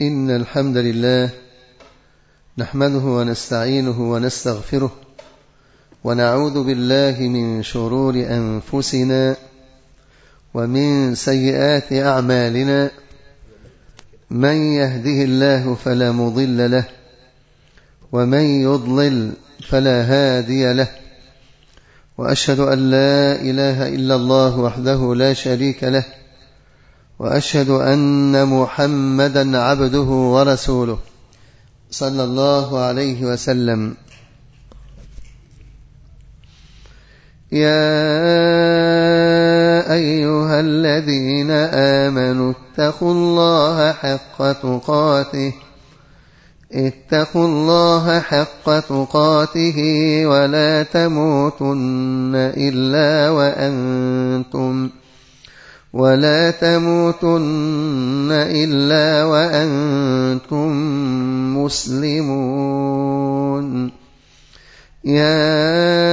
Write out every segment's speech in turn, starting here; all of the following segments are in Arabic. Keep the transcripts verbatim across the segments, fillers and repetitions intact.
إن الحمد لله نحمده ونستعينه ونستغفره ونعوذ بالله من شرور أنفسنا ومن سيئات أعمالنا. من يهده الله فلا مضل له ومن يضلل فلا هادي له، وأشهد أن لا إله إلا الله وحده لا شريك له، وأشهد أن محمدا عبده ورسوله صلى الله عليه وسلم. يا أيها الذين آمنوا اتقوا الله حق تقاته اتقوا الله حق تقاته ولا تموتن إلا وأنتم ولا تموتن إلا وأنتم مسلمون. يا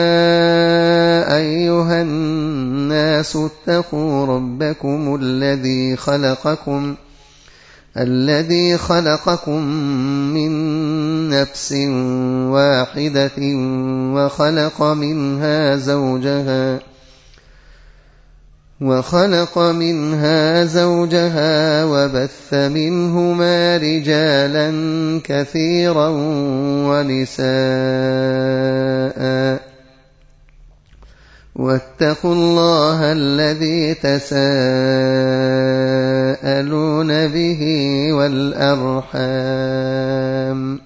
أيها الناس اتقوا ربكم الذي خلقكم الذي خلقكم من نفس واحدة وخلق منها زوجها وخلق منها زوجها وبث منهما رجالا كثيرا ونساء، واتقوا الله الذي تساءلون به والأرحام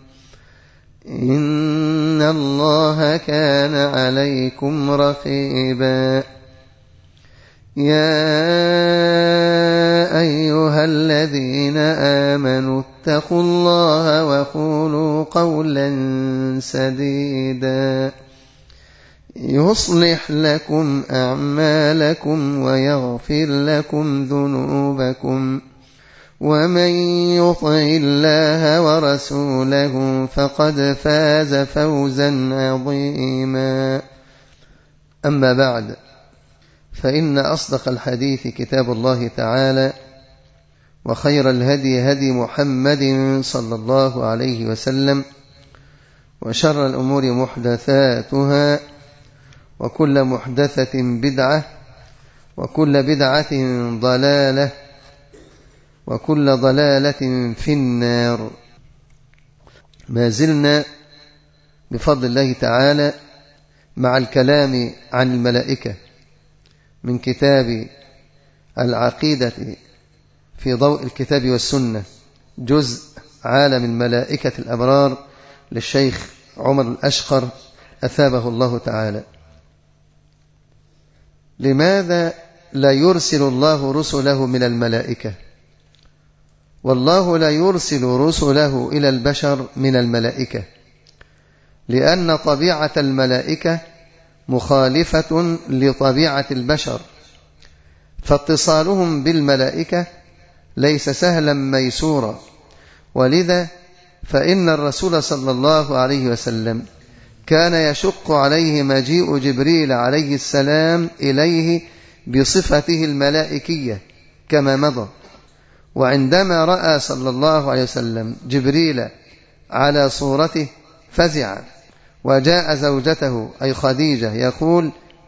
إن الله كان عليكم رقيبا. يا أيها الذين آمنوا اتقوا الله وقولوا قولا سديدا يصلح لكم أعمالكم ويغفر لكم ذنوبكم، ومن يطع الله ورسوله فقد فاز فوزا عظيما. أما بعد، فإن أصدق الحديث كتاب الله تعالى، وخير الهدي هدي محمد صلى الله عليه وسلم، وشر الأمور محدثاتها، وكل محدثة بدعة، وكل بدعة ضلالة، وكل ضلالة في النار. ما زلنا بفضل الله تعالى مع الكلام عن الملائكة من كتاب العقيدة في ضوء الكتاب والسنة، جزء عالم الملائكة الأبرار للشيخ عمر الأشقر أثابه الله تعالى. لماذا لا يرسل الله رسله من الملائكة؟ والله لا يرسل رسله إلى البشر من الملائكة، لأن طبيعة الملائكة مخالفة لطبيعة البشر، فاتصالهم بالملائكة ليس سهلا ميسورا. ولذا فإن الرسول صلى الله عليه وسلم كان يشق عليه مجيء جبريل عليه السلام إليه بصفته الملائكية كما مضى. وعندما رأى صلى الله عليه وسلم جبريل على صورته فزع، وجاء زوجته أي خديجة يقول: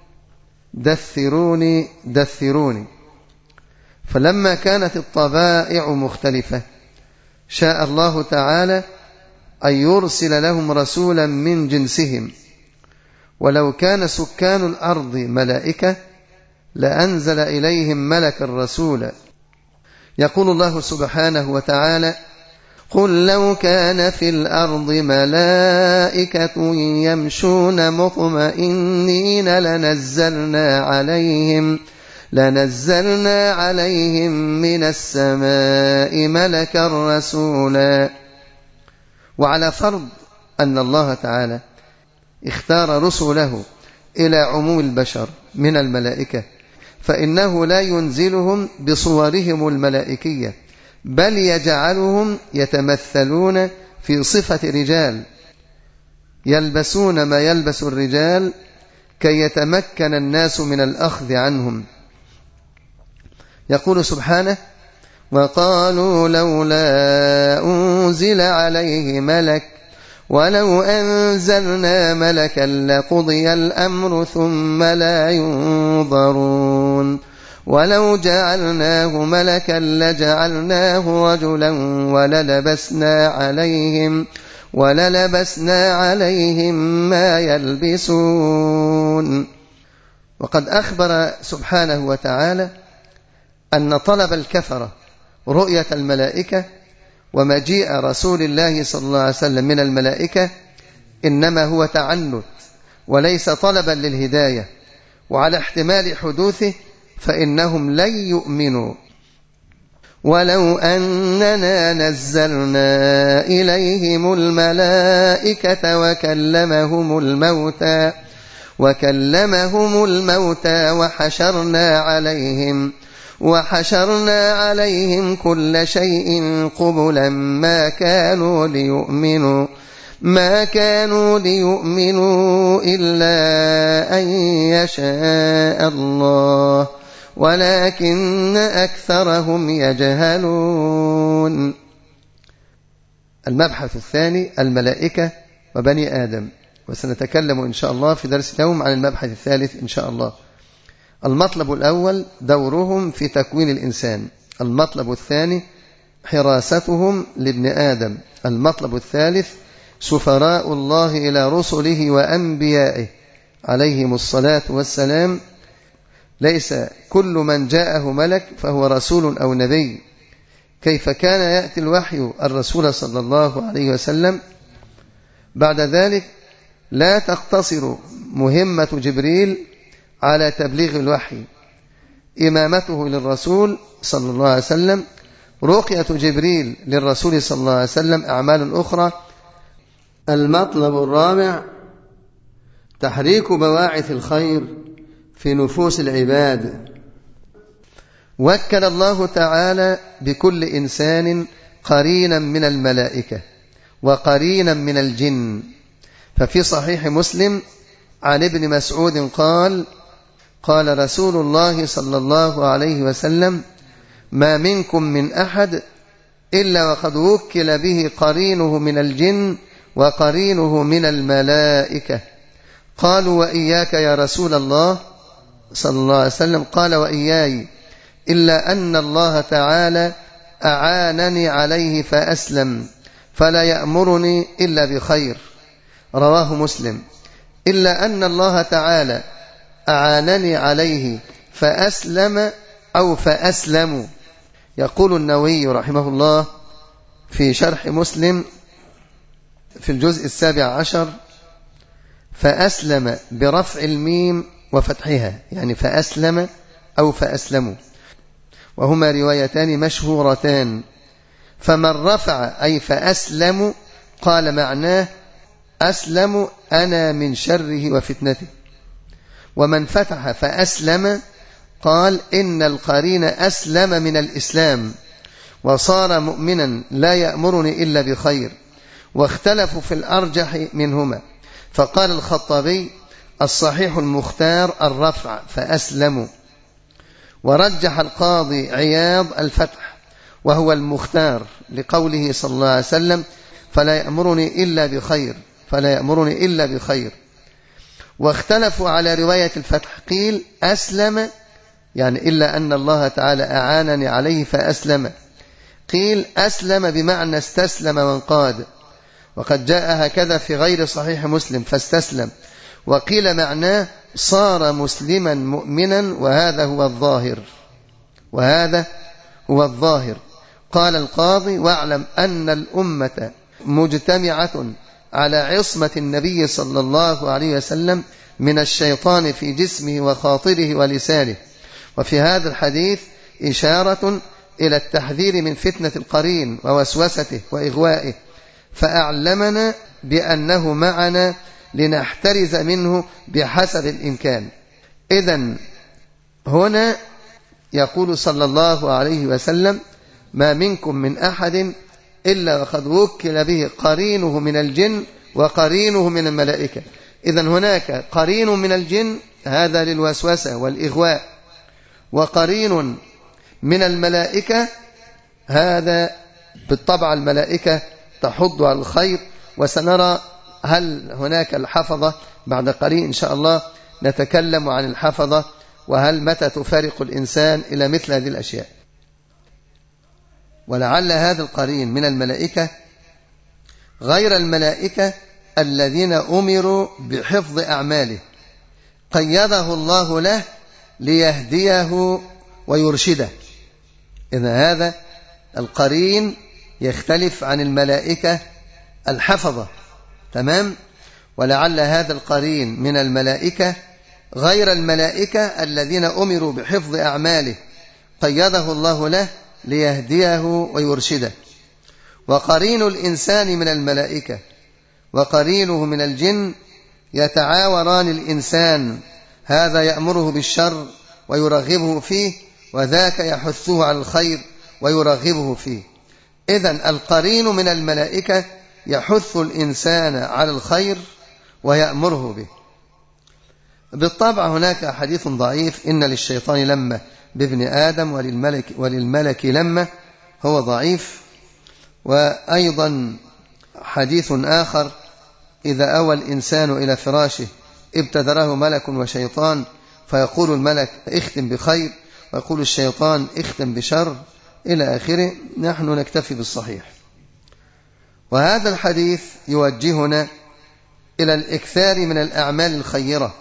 دثروني دثروني. فلما كانت الطبائع مختلفة شاء الله تعالى أن يرسل لهم رسولا من جنسهم، ولو كان سكان الأرض ملائكة لأنزل إليهم ملك الرسول. يقول الله سبحانه وتعالى: قل لو كان في الأرض ملائكة يمشون مطمئنين لنزلنا عليهم لنزلنا عليهم من السماء ملكا رسولا. وعلى فرض أن الله تعالى اختار رسله إلى عموم البشر من الملائكة، فإنه لا ينزلهم بصورهم الملائكية، بل يجعلهم يتمثلون في صفة رجال، يلبسون ما يلبس الرجال كي يتمكن الناس من الأخذ عنهم. يقول سبحانه: وقالوا لولا أنزل عليه ملك ولو أنزلنا ملكا لقضي الأمر ثم لا ينظرون ولو جعلناه ملكا لجعلناه رجلا وللبسنا عليهم وللبسنا عليهم ما يلبسون. وقد أخبر سبحانه وتعالى أن طلب الكفرة رؤية الملائكة ومجيء رسول الله صلى الله عليه وسلم من الملائكة إنما هو تعنت وليس طلبا للهداية، وعلى احتمال حدوثه فإنهم لن يؤمنوا. ولو أننا نزلنا إليهم الملائكة وكلمهم الموتى وكلمهم الموتى وحشرنا عليهم وحشرنا عليهم كل شيء قبلا ما كانوا ليؤمنوا ما كانوا ليؤمنوا إلا أن يشاء الله ولكن أكثرهم يجهلون. المبحث الثاني الملائكة وبني آدم، وسنتكلم إن شاء الله في درس اليوم عن المبحث الثالث إن شاء الله. المطلب الأول دورهم في تكوين الإنسان. المطلب الثاني حراستهم لابن آدم. المطلب الثالث سفراء الله إلى رسله وأنبيائه عليهم الصلاة والسلام. ليس كل من جاءه ملك فهو رسول أو نبي. كيف كان يأتي الوحي الرسول صلى الله عليه وسلم؟ بعد ذلك لا تقتصر مهمة جبريل على تبليغ الوحي، إمامته للرسول صلى الله عليه وسلم، رقية جبريل للرسول صلى الله عليه وسلم، أعمال أخرى. المطلب الرابع تحريك بواعث الخير في نفوس العباد. وكل الله تعالى بكل إنسان قرينا من الملائكة وقرينا من الجن. ففي صحيح مسلم عن ابن مسعود قال قال رسول الله صلى الله عليه وسلم ما منكم من أحد إلا وقد وكل به قرينه من الجن وقرينه من الملائكة. قالوا وإياك يا رسول الله صلى الله عليه وسلم؟ قال وإياي، إلا أن الله تعالى أعانني عليه فأسلم فلا يأمرني إلا بخير. رواه مسلم. إلا أن الله تعالى أعانني عليه فأسلم أو فأسلم. يقول النووي رحمه الله في شرح مسلم في الجزء السابع عشر فأسلم برفع الميم وفتحها، يعني فأسلم أو فأسلموا، وهما روايتان مشهورتان. فمن رفع أي فأسلم قال معناه أسلم أنا من شره وفتنته. ومن فتح فأسلم قال إن القرين أسلم من الإسلام وصار مؤمنا لا يأمرني إلا بخير. واختلفوا في الأرجح منهما، فقال الخطابي الصحيح المختار الرفع فأسلموا، ورجح القاضي عياض الفتح وهو المختار لقوله صلى الله عليه وسلم فلا يأمرني إلا بخير فلا يأمرني إلا بخير. واختلفوا على رواية الفتح، قيل أسلم يعني إلا أن الله تعالى أعانني عليه فأسلم، قيل أسلم بمعنى استسلم وانقاد، وقد جاء هكذا في غير صحيح مسلم فاستسلم. وقيل معناه صار مسلما مؤمنا، وهذا هو الظاهر وهذا هو الظاهر. قال القاضي واعلم أن الأمة مجتمعة على عصمة النبي صلى الله عليه وسلم من الشيطان في جسمه وخاطره ولسانه. وفي هذا الحديث إشارة إلى التحذير من فتنة القرين ووسوسته وإغوائه، فأعلمنا بأنه معنا لنحترز منه بحسب الإمكان. إذن هنا يقول صلى الله عليه وسلم ما منكم من أحد إلا وقد وكل به قرينه من الجن وقرينه من الملائكة. إذن هناك قرين من الجن هذا للوسوسة والإغواء، وقرين من الملائكة هذا بالطبع الملائكة تحض على الخير، وسنرى هل هناك الحفظة بعد قليل إن شاء الله. نتكلم عن الحفظة وهل متى تفارق الإنسان إلى مثل هذه الأشياء. ولعل هذا القرين من الملائكة غير الملائكة الذين أمروا بحفظ أعماله قيده الله له ليهديه ويرشده. إذا هذا القرين يختلف عن الملائكة الحفظة، تمام؟ ولعل هذا القرين من الملائكة غير الملائكة الذين أمروا بحفظ أعماله قيده الله له ليهديه ويرشده. وقرين الإنسان من الملائكة وقرينه من الجن يتعاوران الإنسان، هذا يأمره بالشر ويرغبه فيه، وذاك يحثه على الخير ويرغبه فيه. إذن القرين من الملائكة يحث الإنسان على الخير ويأمره به. بالطبع هناك حديث ضعيف إن للشيطان لمة بابن آدم وللملك, وللملك لمة، هو ضعيف. وأيضا حديث آخر إذا أوى الإنسان إلى فراشه ابتدره ملك وشيطان، فيقول الملك اختم بخير ويقول الشيطان اختم بشر إلى آخره. نحن نكتفي بالصحيح. وهذا الحديث يوجهنا إلى الإكثار من الأعمال الخيرة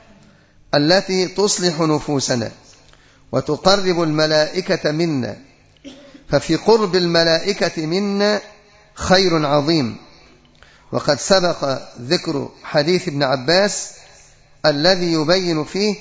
التي تصلح نفوسنا وتقرب الملائكة منا، ففي قرب الملائكة منا خير عظيم. وقد سبق ذكر حديث ابن عباس الذي يبين فيه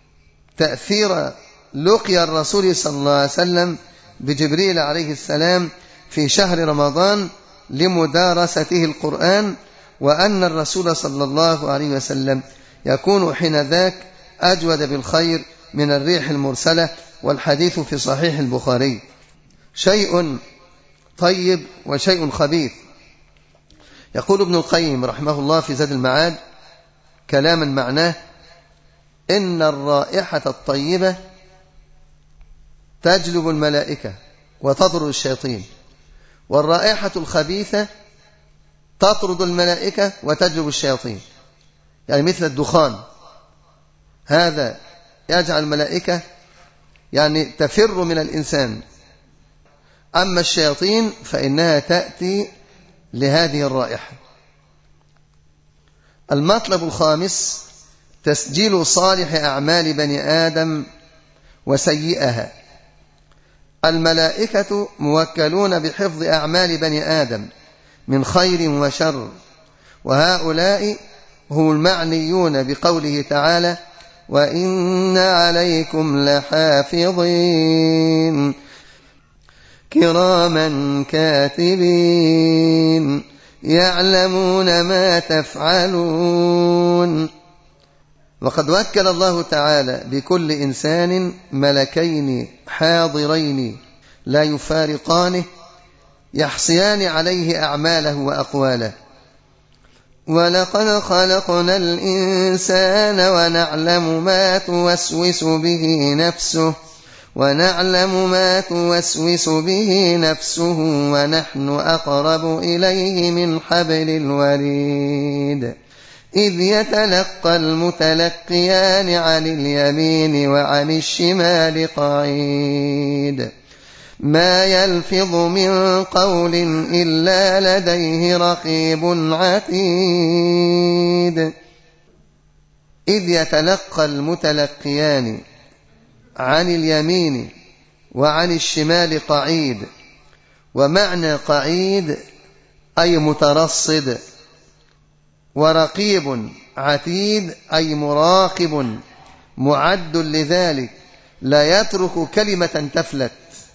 تأثير لقيا الرسول صلى الله عليه وسلم بجبريل عليه السلام في شهر رمضان لمدارسته القرآن، وأن الرسول صلى الله عليه وسلم يكون حينذاك أجود بالخير من الريح المرسلة، والحديث في صحيح البخاري. شيء طيب وشيء خبيث. يقول ابن القيم رحمه الله في زاد المعاد كلاما معناه: إن الرائحة الطيبة تجلب الملائكة وتطرد الشياطين، والرائحة الخبيثة تطرد الملائكة وتجلب الشياطين. يعني مثل الدخان، هذا يجعل الملائكة يعني تفر من الإنسان، أما الشياطين فإنها تأتي لهذه الرائحة. المطلب الخامس تسجيل صالح أعمال بني آدم وسيئها. الملائكة موكلون بحفظ أعمال بني آدم من خير وشر، وهؤلاء هم المعنيون بقوله تعالى: وإن عليكم لحافظين كراما كاتبين يعلمون ما تفعلون. وقد وكل الله تعالى بكل إنسان ملكين حاضرين لا يفارقانه يحصيان عليه أعماله وأقواله. ولقد خلقنا الإنسان ونعلم ما توسوس به نفسه ونعلم ما توسوس به نفسه ونحن أقرب إليه من حبل الوريد إذ يتلقى المتلقيان عن اليمين وعن الشمال قعيد ما يلفظ من قول إلا لديه رقيب عتيد. إذ يتلقى المتلقيان عن اليمين وعن الشمال قعيد. ومعنى قعيد أي مترصد، ورقيب عتيد أي مراقب معد لذلك، لا يترك كلمة تفلت،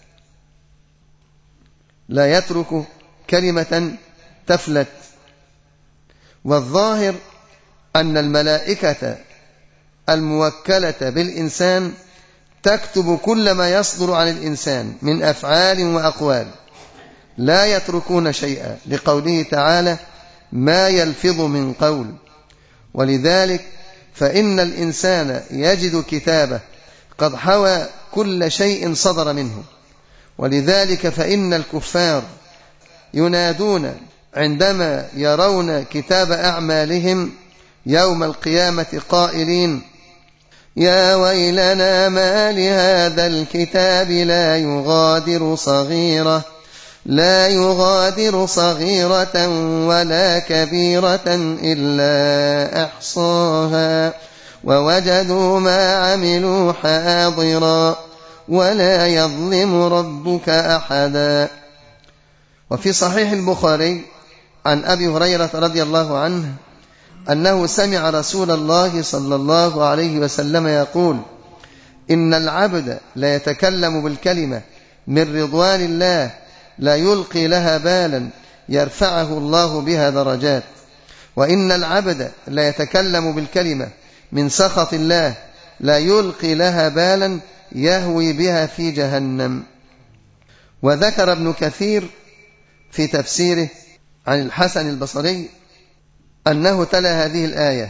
لا يترك كلمة تفلت. والظاهر أن الملائكة الموكلة بالإنسان تكتب كل ما يصدر عن الإنسان من أفعال وأقوال، لا يتركون شيئا، لقوله تعالى: ما يلفظ من قول. ولذلك فإن الإنسان يجد كتابه قد حوى كل شيء صدر منه، ولذلك فإن الكفار ينادون عندما يرون كتاب أعمالهم يوم القيامة قائلين: يا ويلنا ما لهذا الكتاب لا يغادر صغيرة لا يغادر صغيرة ولا كبيرة إلا أحصاها ووجدوا ما عملوا حاضرا ولا يظلم ربك أحدا. وفي صحيح البخاري عن أبي هريرة رضي الله عنه أنه سمع رسول الله صلى الله عليه وسلم يقول: إن العبد لا يتكلم بالكلمة من رضوان الله لا يلقي لها بالا يرفعه الله بها درجات، وإن العبد لا يتكلم بالكلمة من سخط الله لا يلقي لها بالا يهوي بها في جهنم. وذكر ابن كثير في تفسيره عن الحسن البصري أنه تلا هذه الآية: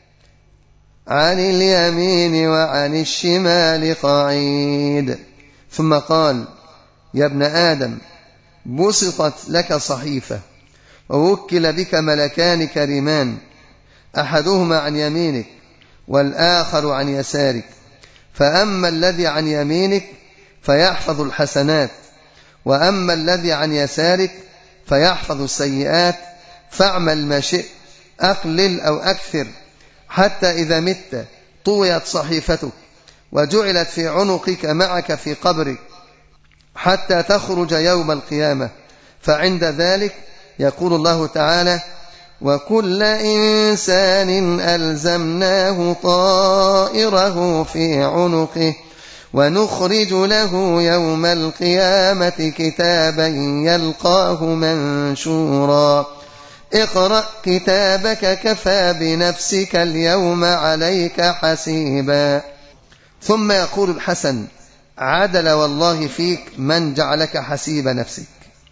عن اليمين وعن الشمال قعيد، ثم قال: يا ابن آدم بسطت لك صحيفة ووكل بك ملكان كريمان أحدهما عن يمينك والآخر عن يسارك، فأما الذي عن يمينك فيحفظ الحسنات، وأما الذي عن يسارك فيحفظ السيئات، فاعمل ما شئت أقلل أو أكثر، حتى إذا مت طويت صحيفتك وجعلت في عنقك معك في قبرك حتى تخرج يوم القيامة، فعند ذلك يقول الله تعالى: وكل إنسان ألزمناه طائره في عنقه ونخرج له يوم القيامة كتابا يلقاه منشورا اقرأ كتابك كفى بنفسك اليوم عليك حسيبا. ثم يقول الحسن: عدل والله فيك من جعلك حسيب نفسك.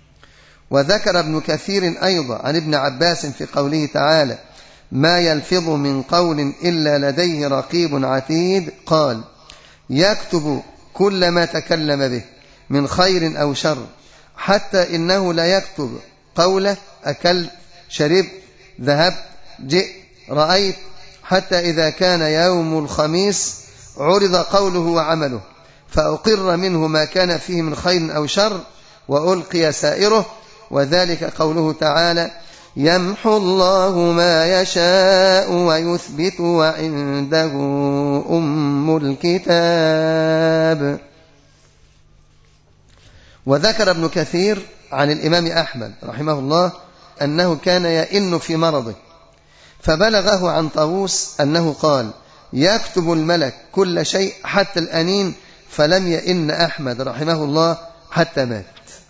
وذكر ابن كثير أيضا عن ابن عباس في قوله تعالى: ما يلفظ من قول إلا لديه رقيب عتيد، قال: يكتب كل ما تكلم به من خير أو شر، حتى إنه لا يكتب قوله أكلت شربت ذهبت جئت رأيت، حتى إذا كان يوم الخميس عرض قوله وعمله فأقر منه ما كان فيه من خير أو شر وألقي سائره. وذلك قوله تعالى: يمحو الله ما يشاء ويثبت وعنده أم الكتاب. وذكر ابن كثير عن الإمام أحمد رحمه الله أنه كان يئن في مرضه، فبلغه عن طاووس أنه قال: يكتب الملك كل شيء حتى الأنين، فلم يئن أحمد رحمه الله حتى مات.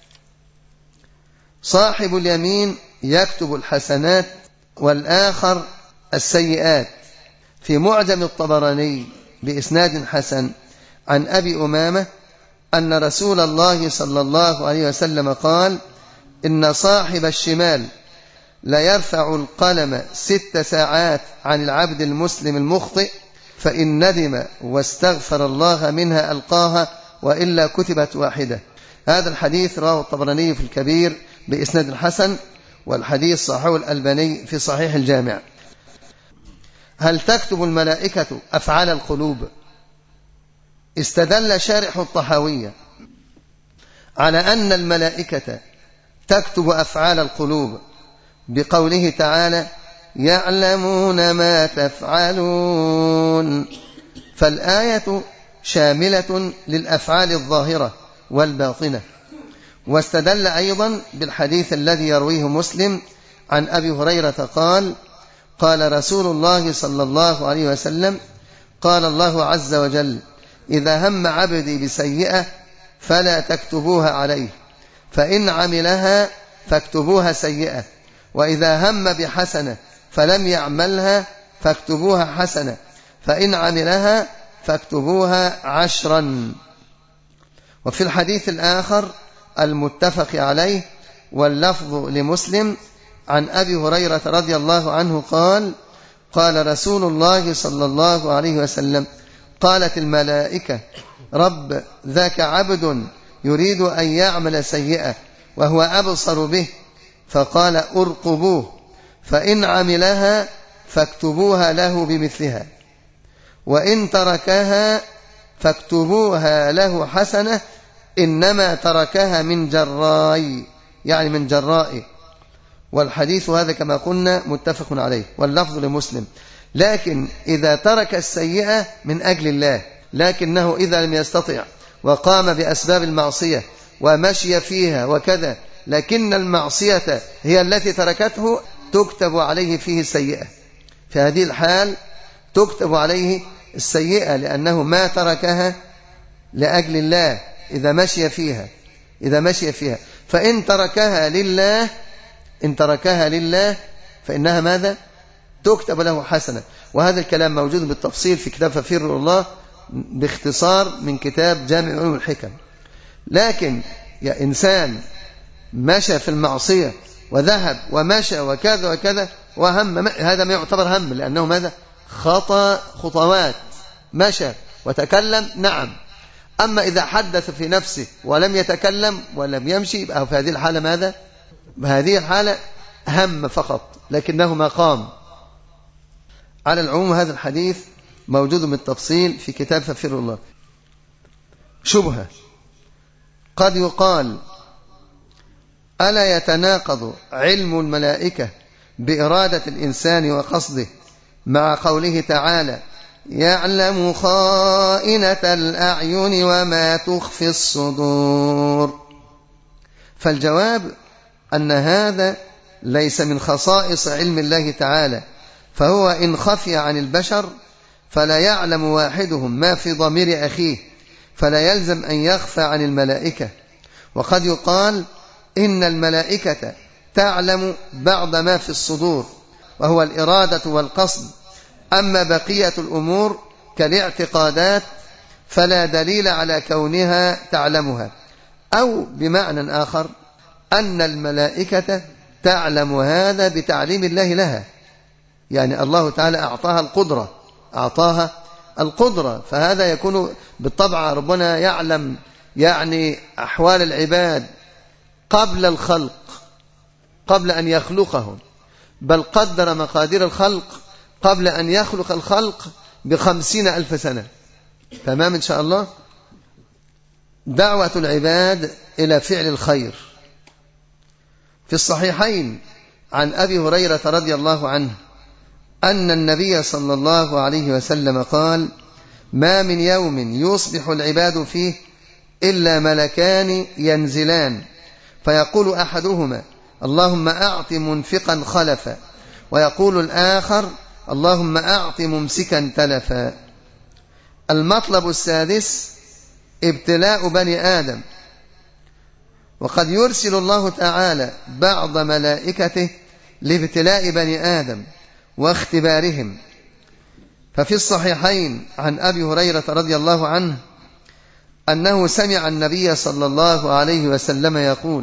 صاحب اليمين يكتب الحسنات والآخر السيئات. في معجم الطبراني بإسناد حسن عن أبي أمامة أن رسول الله صلى الله عليه وسلم قال: إن صاحب الشمال لا يرفع القلم ست ساعات عن العبد المسلم المخطئ، فإن ندم واستغفر الله منها ألقاها وإلا كتبت واحدة. هذا الحديث رواه الطبراني في الكبير بإسناد الحسن، والحديث صححه الألباني في صحيح الجامع. هل تكتب الملائكة أفعال القلوب؟ استدل شارح الطحاوية على أن الملائكة تكتب أفعال القلوب بقوله تعالى: يعلمون ما تفعلون، فالآية شاملة للأفعال الظاهرة والباطنة. واستدل أيضا بالحديث الذي يرويه مسلم عن أبي هريرة قال: قال رسول الله صلى الله عليه وسلم: قال الله عز وجل: إذا هم عبدي بسيئة فلا تكتبوها عليه، فإن عملها فاكتبوها سيئة، وإذا هم بحسنة فلم يعملها فاكتبوها حسنة، فإن عملها فاكتبوها عشرا. وفي الحديث الآخر المتفق عليه واللفظ لمسلم عن أبي هريرة رضي الله عنه قال: قال رسول الله صلى الله عليه وسلم: قالت الملائكة: رب ذاك عبد يريد أن يعمل سيئة وهو أبصر به، فقال أرقبوه، فإن عملها فاكتبوها له بمثلها، وإن تركها فاكتبوها له حسنة، إنما تركها من جراي، يعني من جرائي. والحديث هذا كما قلنا متفق عليه، واللفظ لمسلم. لكن إذا ترك السيئة من أجل الله، لكنه إذا لم يستطع وقام بأسباب المعصية ومشي فيها وكذا، لكن المعصية هي التي تركته، تكتب عليه فيه السيئة. في هذه الحال تكتب عليه السيئة، لأنه ما تركها لأجل الله إذا مشي فيها إذا مشي فيها فإن تركها لله إن تركها لله فإنها ماذا؟ تكتب له حسنة. وهذا الكلام موجود بالتفصيل في كتاب ففر الله باختصار من كتاب جامع علوم الحكم. لكن يا إنسان مشى في المعصية وذهب ومشى وكذا وكذا وهم، هذا ما يعتبر هم، لأنه ماذا؟ خطأ خطوات، مشى وتكلم نعم. أما إذا حدث في نفسه ولم يتكلم ولم يمشي، يبقى في هذه الحالة ماذا؟ بهذه الحالة هم فقط لكنه ما قام. على العموم هذا الحديث موجود بالتفصيل في كتاب ففر الله. شبهة: قد يقال ألا يتناقض علم الملائكة بإرادة الإنسان وقصده مع قوله تعالى يعلم خائنة الأعين وما تخفي الصدور؟ فالجواب أن هذا ليس من خصائص علم الله تعالى، فهو إن خفي عن البشر فلا يعلم واحدهم ما في ضمير أخيه، فلا يلزم أن يخفى عن الملائكة. وقد يقال إن الملائكة تعلم بعض ما في الصدور، وهو الإرادة والقصد. أما بقية الأمور كالاعتقادات فلا دليل على كونها تعلمها. أو بمعنى آخر أن الملائكة تعلم هذا بتعليم الله لها، يعني الله تعالى أعطاها القدرة أعطاها القدرة فهذا يكون بالطبع. ربنا يعلم يعني أحوال العباد قبل الخلق، قبل أن يخلقهم، بل قدر مقادير الخلق قبل أن يخلق الخلق بخمسين ألف سنة. تمام إن شاء الله. دعوة العباد إلى فعل الخير. في الصحيحين عن أبي هريرة رضي الله عنه أن النبي صلى الله عليه وسلم قال ما من يوم يصبح العباد فيه إلا ملكان ينزلان، فيقول أحدهما اللهم أعط منفقا خلفا، ويقول الآخر اللهم أعط ممسكا تلفا. المطلب السادس ابتلاء بني آدم. وقد يرسل الله تعالى بعض ملائكته لابتلاء بني آدم واختبارهم. ففي الصحيحين عن أبي هريرة رضي الله عنه أنه سمع النبي صلى الله عليه وسلم يقول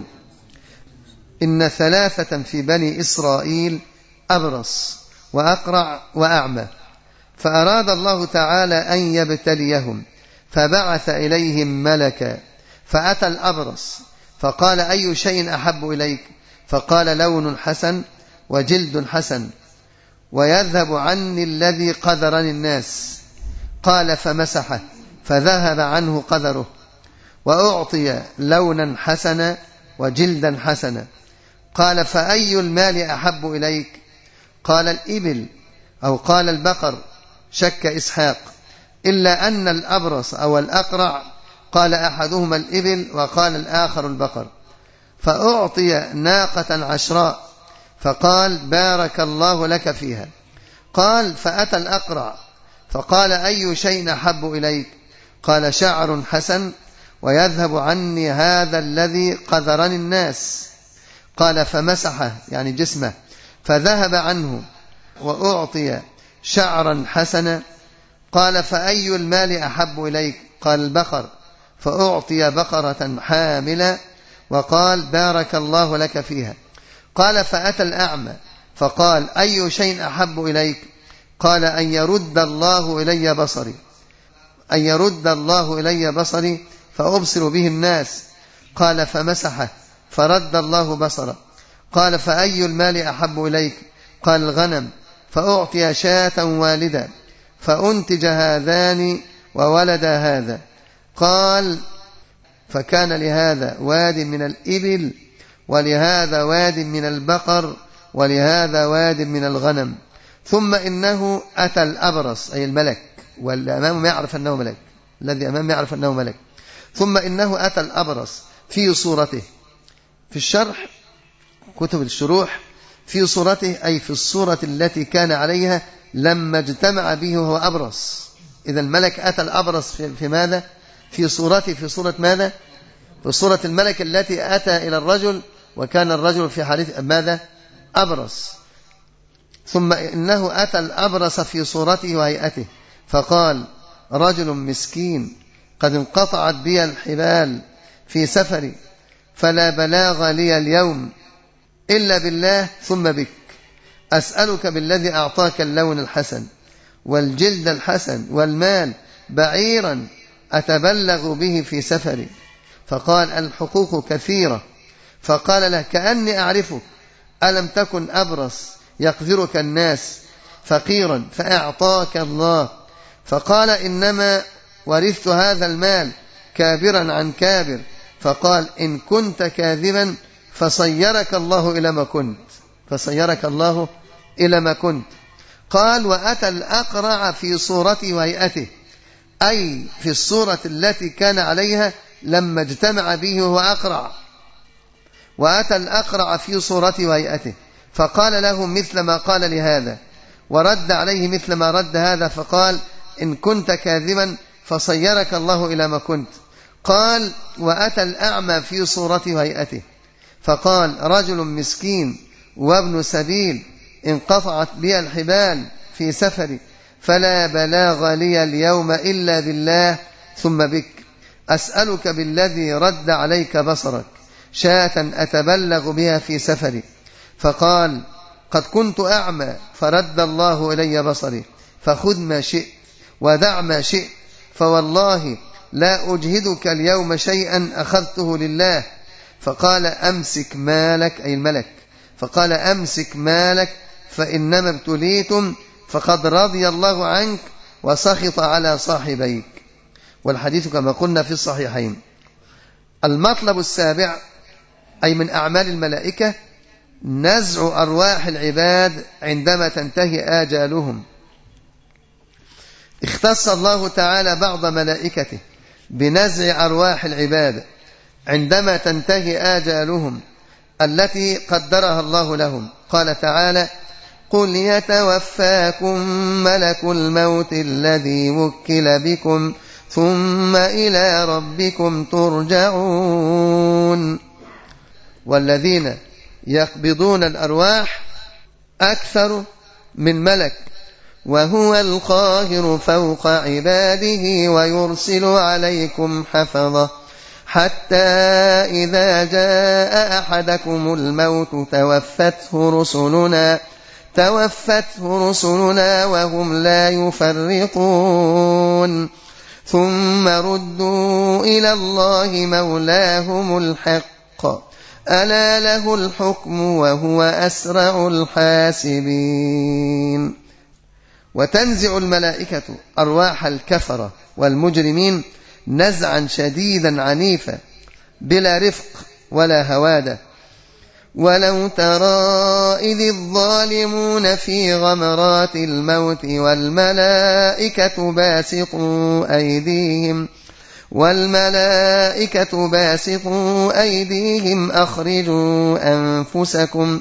إن ثلاثة في بني إسرائيل أبرص وأقرع وأعمى، فأراد الله تعالى أن يبتليهم فبعث إليهم ملكا، فأتى الأبرص فقال أي شيء أحب إليك؟ فقال لون حسن وجلد حسن ويذهب عني الذي قذرني الناس. قال فمسحه فذهب عنه قذره، وأعطي لونا حسنا وجلدا حسنا. قال فأي المال أحب إليك؟ قال الإبل أو قال البقر، شك إسحاق، إلا أن الأبرص أو الأقرع قال أحدهما الإبل وقال الآخر البقر. فأعطي ناقة عشراء فقال بارك الله لك فيها. قال فأتى الأقرع فقال أي شيء أحب إليك؟ قال شعر حسن ويذهب عني هذا الذي قذرني الناس. قال فمسحه يعني جسمه فذهب عنه، وأعطي شعرا حسنا. قال فأي المال أحب إليك؟ قال البقر، فأعطي بقرة حاملة وقال بارك الله لك فيها. قال فأتى الأعمى فقال أي شيء أحب إليك؟ قال أن يرد الله إلي بصري أن يرد الله إلي بصري فأبصر به الناس. قال فمسحه فرد الله بصره. قال فأي المال أحب إليك؟ قال الغنم. فأعطي شاة والدا فأنتج هذان وولد هذا. قال فكان لهذا واد من الإبل ولهذا واد من البقر ولهذا واد من الغنم. ثم إنه أتى الأبرص أي الملك، واللي أمامه يعرف أنه ملك، الذي أمامه يعرف أنه ملك. ثم إنه أتى الأبرص في صورته، في الشرح كتب الشروح، في صورته أي في الصورة التي كان عليها لما اجتمع به وهو أبرص. إذا الملك أتى الأبرص في, في ماذا؟ في صورته، في صورة ماذا؟ في صورة الملك التي أتى إلى الرجل وكان الرجل في حالة ماذا؟ أبرص. ثم إنه أتى الأبرص في صورته وهيئته فقال رجل مسكين قد انقطعت بي الحبال في سفري فلا بلاغ لي اليوم إلا بالله ثم بك، أسألك بالذي أعطاك اللون الحسن والجلد الحسن والمال بعيرا أتبلغ به في سفري. فقال الحقوق كثيرة. فقال له كأني أعرفك، ألم تكن أبرص يقذرك الناس فقيرا فأعطاك الله؟ فقال إنما ورثت هذا المال كابرا عن كابر. فقال إن كنت كاذبا فصيرك الله إلى ما كنت، فصيرك الله إلى ما كنت. قال وأتى الأقرع في صورته وهيئته أي في الصورة التي كان عليها لما اجتمع به وهو أقرع. وأتى الأقرع في صورته وهيئته فقال له مثل ما قال لهذا ورد عليه مثل ما رد هذا. فقال إن كنت كاذبا فصيرك الله إلى ما كنت. قال وأتى الأعمى في صورته وهيئته فقال رجل مسكين وابن سبيل انقطعت بي الحبال في سفري فلا بلاغ لي اليوم إلا بالله ثم بك، أسألك بالذي رد عليك بصرك شاة أتبلغ بها في سفري. فقال قد كنت أعمى فرد الله إلي بصري فخذ ما شئت ودع ما شئت، فوالله لا أجهدك اليوم شيئا أخذته لله. فقال أمسك مالك أي الملك، فقال أمسك مالك فإنما ابتليتم فقد رضي الله عنك وسخط على صاحبيك. والحديث كما قلنا في الصحيحين. المطلب السابع أي من أعمال الملائكة نزع أرواح العباد عندما تنتهي آجالهم. اختص الله تعالى بعض ملائكته بنزع أرواح العباد عندما تنتهي آجالهم التي قدرها الله لهم. قال تعالى قل يتوفاكم ملك الموت الذي وكل بكم ثم إلى ربكم ترجعون. والذين يقبضون الأرواح أكثر من ملك، وهو القاهر فوق عباده ويرسل عليكم حفظة حتى إذا جاء أحدكم الموت توفته رسلنا توفته رسلنا وهم لا يفرطون ثم ردوا إلى الله مولاهم الحق ألا له الحكم وهو أسرع الحاسبين. وتنزع الملائكة أرواح الكفرة والمجرمين نزعا شديدا عنيفا بلا رفق ولا هوادة. ولو ترى إذ الظالمون في غمرات الموت والملائكة باسطوا أيديهم والملائكة باسطوا أيديهم أخرجوا أنفسكم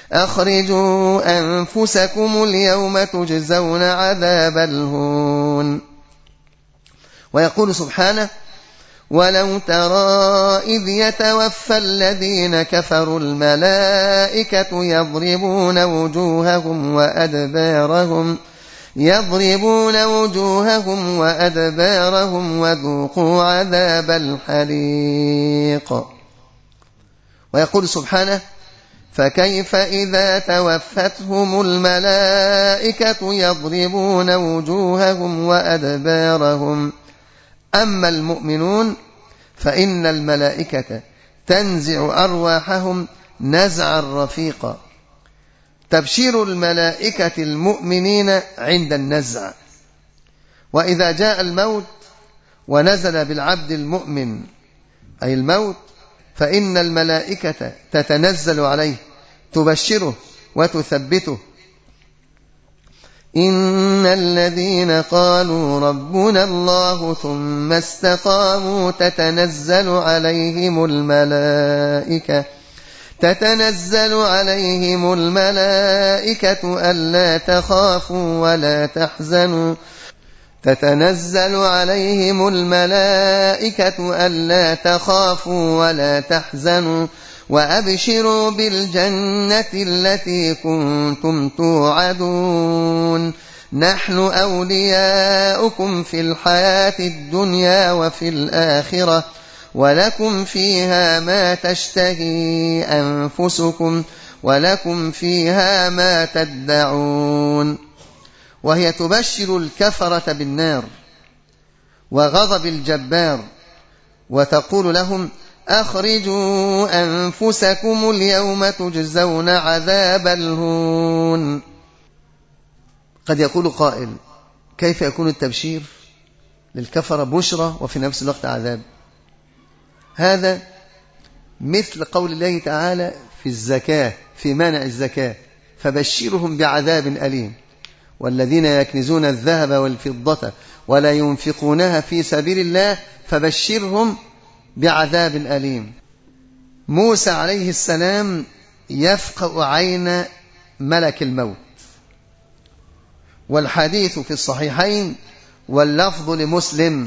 أخرجوا أنفسكم اليوم تجزون عذاب الهون. ويقول سبحانه ولو ترى إذ يتوفى الذين كفروا الملائكة يضربون وجوههم وأدبارهم يضربون وجوههم وأدبارهم وذوقوا عذاب الحريق. ويقول سبحانه فكيف إذا توفتهم الملائكة يضربون وجوههم وأدبارهم. أما المؤمنون فإن الملائكة تنزع أرواحهم نزعا رفيقا. تبشير الملائكة المؤمنين عند النزع. وإذا جاء الموت ونزل بالعبد المؤمن أي الموت فإن الملائكة تتنزل عليه تبشره وتثبته. إن الذين قالوا ربنا الله ثم استقاموا تتنزل عليهم الملائكة تتنزل عليهم الملائكة ألا تخافوا ولا تحزنوا تتنزل عليهم الملائكة ألا تخافوا ولا تحزنوا وأبشروا بالجنة التي كنتم توعدون نحن أولياؤكم في الحياة الدنيا وفي الآخرة ولكم فيها ما تشتهي أنفسكم ولكم فيها ما تدعون. وهي تبشر الكفرة بالنار وغضب الجبار وتقول لهم أخرجوا أنفسكم اليوم تجزون عذاب الهون. قد يقول قائل كيف يكون التبشير للكفرة بشرى وفي نفس الوقت عذاب؟ هذا مثل قول الله تعالى في الزكاة في مانع الزكاة فبشرهم بعذاب أليم والذين يكنزون الذهب والفضة ولا ينفقونها في سبيل الله فبشرهم بعذاب أليم. موسى عليه السلام يفقأ عين ملك الموت، والحديث في الصحيحين واللفظ لمسلم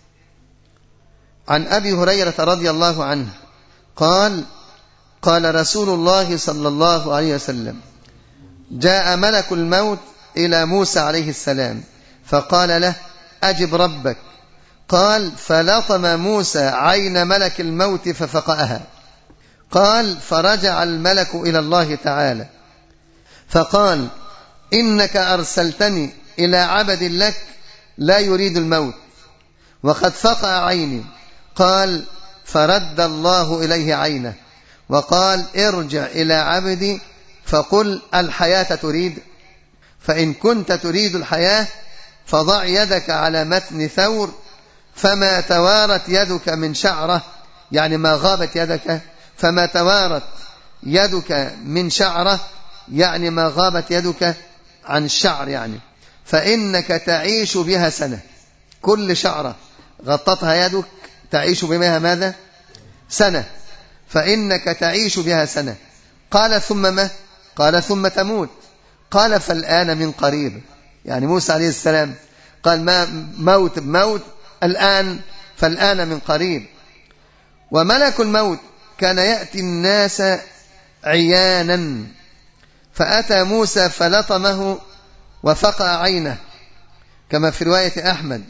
عن أبي هريرة رضي الله عنه قال قال رسول الله صلى الله عليه وسلم جاء ملك الموت إلى موسى عليه السلام فقال له أجب ربك. قال فلطم موسى عين ملك الموت ففقأها. قال فرجع الملك إلى الله تعالى فقال إنك أرسلتني إلى عبد لك لا يريد الموت وقد فقأ عيني. قال فرد الله إليه عينه وقال ارجع إلى عبدي فقل الحياة تريد فإن كنت تريد الحياة فضع يدك على متن ثور فما توارت يدك من شعره يعني ما غابت يدك فما توارت يدك من شعره يعني ما غابت يدك عن الشعر يعني فإنك تعيش بها سنة. كل شعرة غطتها يدك تعيش بها ماذا؟ سنة. فإنك تعيش بها سنة. قال ثم ما؟ قال ثم تموت. قال فالآن من قريب. يعني موسى عليه السلام قال ما موت بموت الآن فالآن من قريب. وملك الموت كان يأتي الناس عيانا فأتى موسى فلطمه وفقأ عينه كما في رواية أحمد.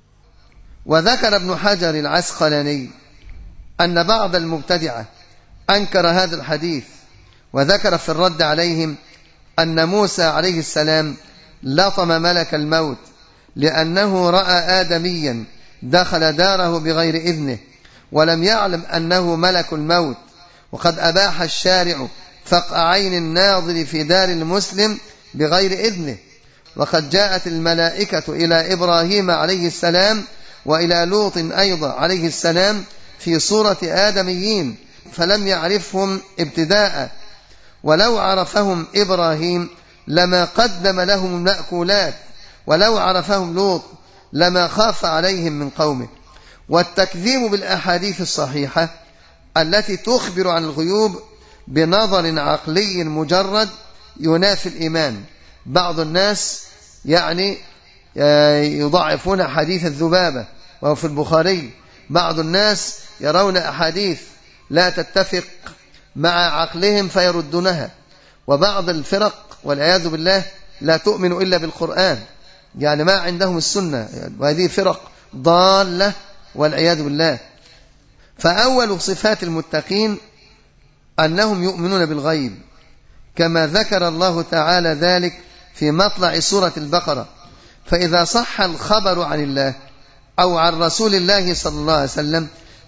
وذكر ابن حجر العسقلاني أن بعض المبتدعة أنكر هذا الحديث وذكر في الرد عليهم أن موسى عليه السلام لطم ملك الموت لأنه رأى آدميا دخل داره بغير إذنه ولم يعلم أنه ملك الموت وقد أباح الشارع فقأ عين الناظر في دار المسلم بغير إذنه. وقد جاءت الملائكة إلى إبراهيم عليه السلام وإلى لوط أيضا عليه السلام في صورة آدميين فلم يعرفهم ابتداء ولو عرفهم إبراهيم لما قدم لهم المأكولات ولو عرفهم لوط لما خاف عليهم من قومه. والتكذيب بالأحاديث الصحيحة التي تخبر عن الغيوب بنظر عقلي مجرد ينافي الإيمان. بعض الناس يعني يضعفون حديث الذبابة وهو في البخاري. بعض الناس يرون أحاديث لا تتفق مع عقلهم فيردونها. وبعض الفرق والعياذ بالله لا تؤمن إلا بالقرآن يعني ما عندهم السنة وهذه فرق ضالة والعياذ بالله. فأول صفات المتقين أنهم يؤمنون بالغيب كما ذكر الله تعالى ذلك في مطلع سورة البقرة. فإذا صح الخبر عن الله أو عن رسول الله صلى الله عليه وسلم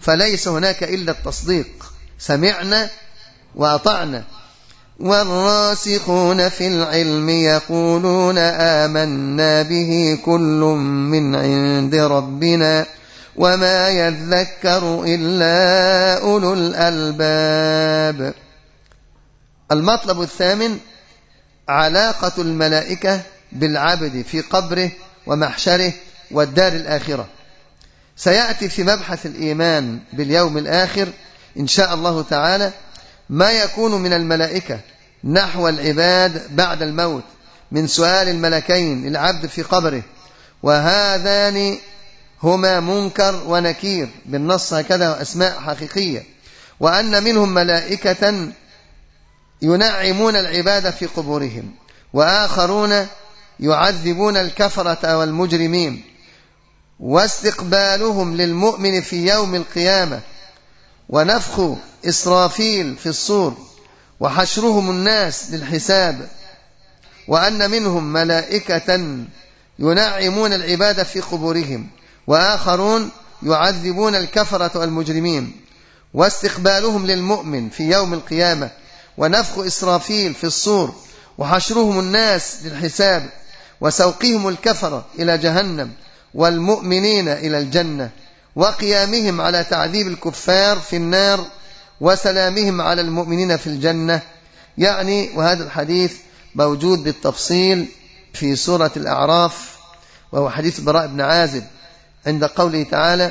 فليس هناك إلا التصديق، سمعنا وأطعنا. والراسخون في العلم يقولون آمنا به كل من عند ربنا وما يذكر إلا أولو الألباب. المطلب الثامن علاقة الملائكة بالعبد في قبره ومحشره والدار الآخرة. سيأتي في مبحث الإيمان باليوم الآخر إن شاء الله تعالى ما يكون من الملائكة نحو العباد بعد الموت من سؤال الملكين للعبد في قبره، وهذان هما منكر ونكير بالنص هكذا أسماء حقيقية، وأن منهم ملائكة ينعمون العباد في قبورهم، وآخرون يعذبون الكفرة والمجرمين، واستقبالهم للمؤمن في يوم القيامة ونفخ إسرافيل في الصور وحشرهم الناس للحساب، وأن منهم ملائكة ينعمون العباد في قبورهم وآخرون يعذبون الكفرة والمجرمين، واستقبالهم للمؤمن في يوم القيامة ونفخ إسرافيل في الصور وحشرهم الناس للحساب، وسوقهم الكفرة إلى جهنم والمؤمنين إلى الجنة، وقيامهم على تعذيب الكفار في النار وسلامهم على المؤمنين في الجنة. يعني وهذا الحديث موجود بالتفصيل في سورة الأعراف، وهو حديث براء بن عازب عند قوله تعالى: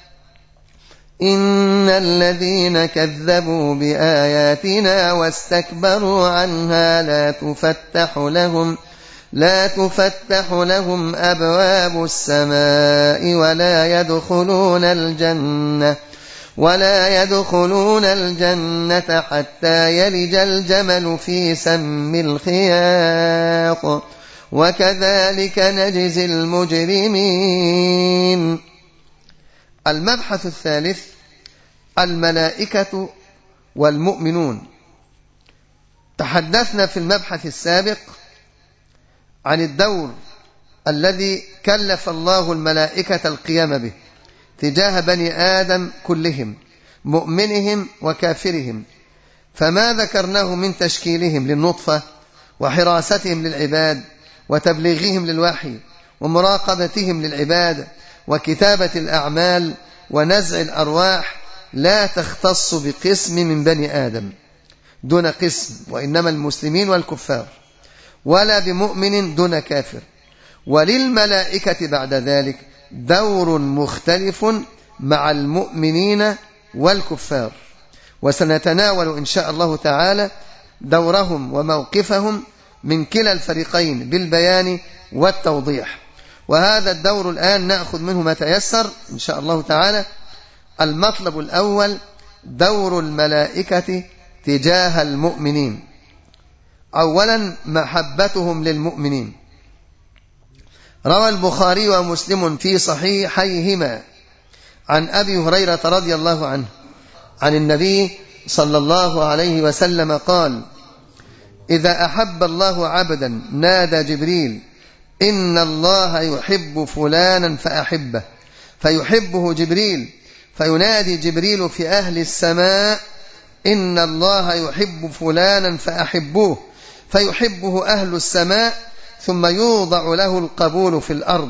إن الذين كذبوا بآياتنا واستكبروا عنها لا تفتح لهم لا تفتح لهم أبواب السماء ولا يدخلون الجنة ولا يدخلون الجنة حتى يلج الجمل في سم الخياط وكذلك نجزي المجرمين. المبحث الثالث الملائكة والمؤمنون. تحدثنا في المبحث السابق عن الدور الذي كلف الله الملائكة القيام به تجاه بني آدم كلهم مؤمنهم وكافرهم، فما ذكرناه من تشكيلهم للنطفة وحراستهم للعباد وتبليغهم للوحي ومراقبتهم للعباد وكتابة الأعمال ونزع الأرواح لا تختص بقسم من بني آدم دون قسم، وإنما المسلمين والكفار، ولا بمؤمن دون كافر. وللملائكة بعد ذلك دور مختلف مع المؤمنين والكفار، وسنتناول إن شاء الله تعالى دورهم وموقفهم من كلا الفريقين بالبيان والتوضيح. وهذا الدور الآن نأخذ منه ما تيسر إن شاء الله تعالى. المطلب الأول دور الملائكة تجاه المؤمنين. أولا محبتهم للمؤمنين. روى البخاري ومسلم في صحيحيهما عن أبي هريرة رضي الله عنه عن النبي صلى الله عليه وسلم قال: إذا أحب الله عبدا نادى جبريل: إن الله يحب فلانا فأحبه، فيحبه جبريل، فينادي جبريل في أهل السماء: إن الله يحب فلانا فأحبوه، فيحبه أهل السماء، ثم يوضع له القبول في الأرض.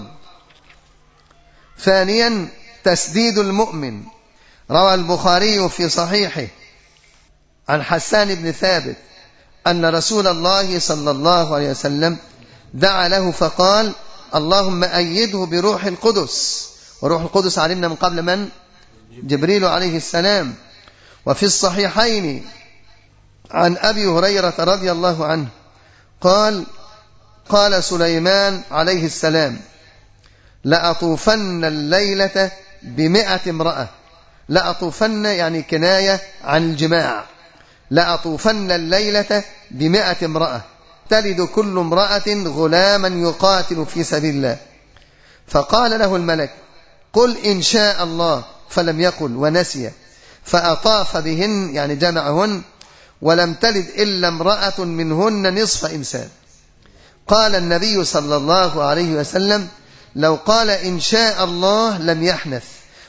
ثانيا تسديد المؤمن. روى البخاري في صحيحه عن حسان بن ثابت أن رسول الله صلى الله عليه وسلم دعا له فقال: اللهم أيده بروح القدس. وروح القدس علمنا من قبل من؟ جبريل عليه السلام. وفي الصحيحين عن أبي هريرة رضي الله عنه قال: قال سليمان عليه السلام: لأطوفن الليلة بمئة امرأة. لأطوفن يعني كناية عن الجماع. لأطوفن الليلة بمئة امرأة تلد كل امرأة غلاما يقاتل في سبيل الله. فقال له الملك: قل إن شاء الله، فلم يقل ونسي، فأطاف بهن يعني جمعهن، ولم تلد إلا امرأة منهن نصف إنسان. قال النبي صلى الله عليه وسلم: لو قال إن شاء الله لم يحنث،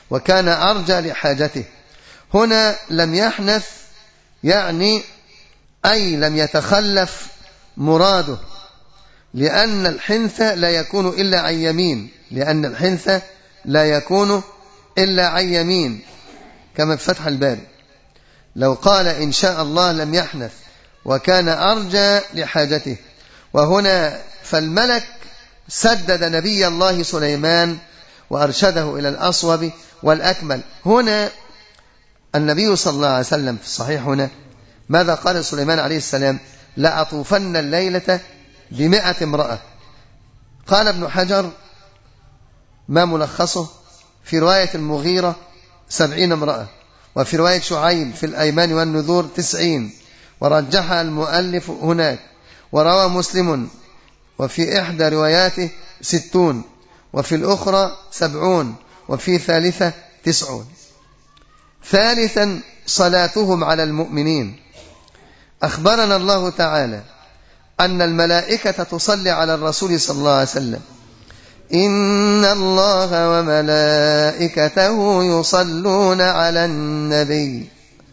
وكان أرجى لحاجته. هنا لم يحنث يعني أي لم يتخلف مراده، لأن الحنث لا يكون إلا عن يمين، لأن الحنث لا يكون إلا عن يمين كما في فتح الباري. لو قال إن شاء الله لم يحنث وكان أرجى لحاجته. وهنا فالملك سدد نبي الله سليمان وأرشده إلى الأصوب والأكمل. هنا النبي صلى الله عليه وسلم في الصحيح هنا ماذا قال سليمان عليه السلام؟ لأطوفن الليلة بمئة امرأة. قال ابن حجر ما ملخصه؟ في رواية المغيرة سبعين امرأة، وفي رواية شعيب في الأيمان والنذور تسعين، ورجحها المؤلف هناك. وروى مسلم وفي إحدى رواياته ستون، وفي الأخرى سبعون، وفي ثالثة تسعون. ثالثا صلاتهم على المؤمنين. أخبرنا الله تعالى أن الملائكة تصلي على الرسول صلى الله عليه وسلم. إن الله وملائكته يصلون على النبي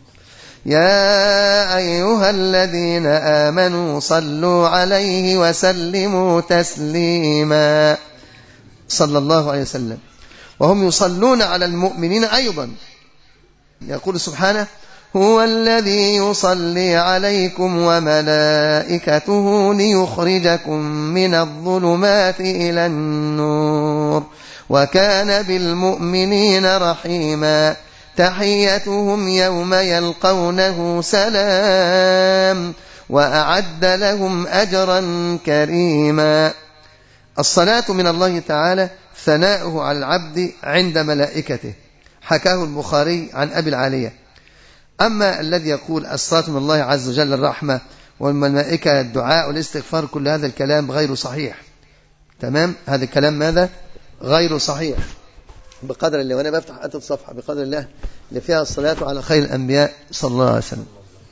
يا أيها الذين آمنوا صلوا عليه وسلموا تسليما صلى الله عليه وسلم. وهم يصلون على المؤمنين أيضا. يقول سبحانه هو الذي يصلي عليكم وملائكته ليخرجكم من الظلمات إلى النور وكان بالمؤمنين رحيما تحيتهم يوم يلقونه سلام وأعد لهم أجرا كريما. الصلاة من الله تعالى ثناؤه على العبد عند ملائكته، حكاه البخاري عن أبي العالية. أما الذي يقول الصلاة من الله عز وجل الرحمة والملائكة الدعاء والاستغفار، كل هذا الكلام غير صحيح. تمام؟ هذا الكلام ماذا؟ غير صحيح. بقدر الله، وأنا بفتح أتت صفحة بقدر الله اللي فيها الصلاة على خير الأنبياء صلى الله عليه وسلم.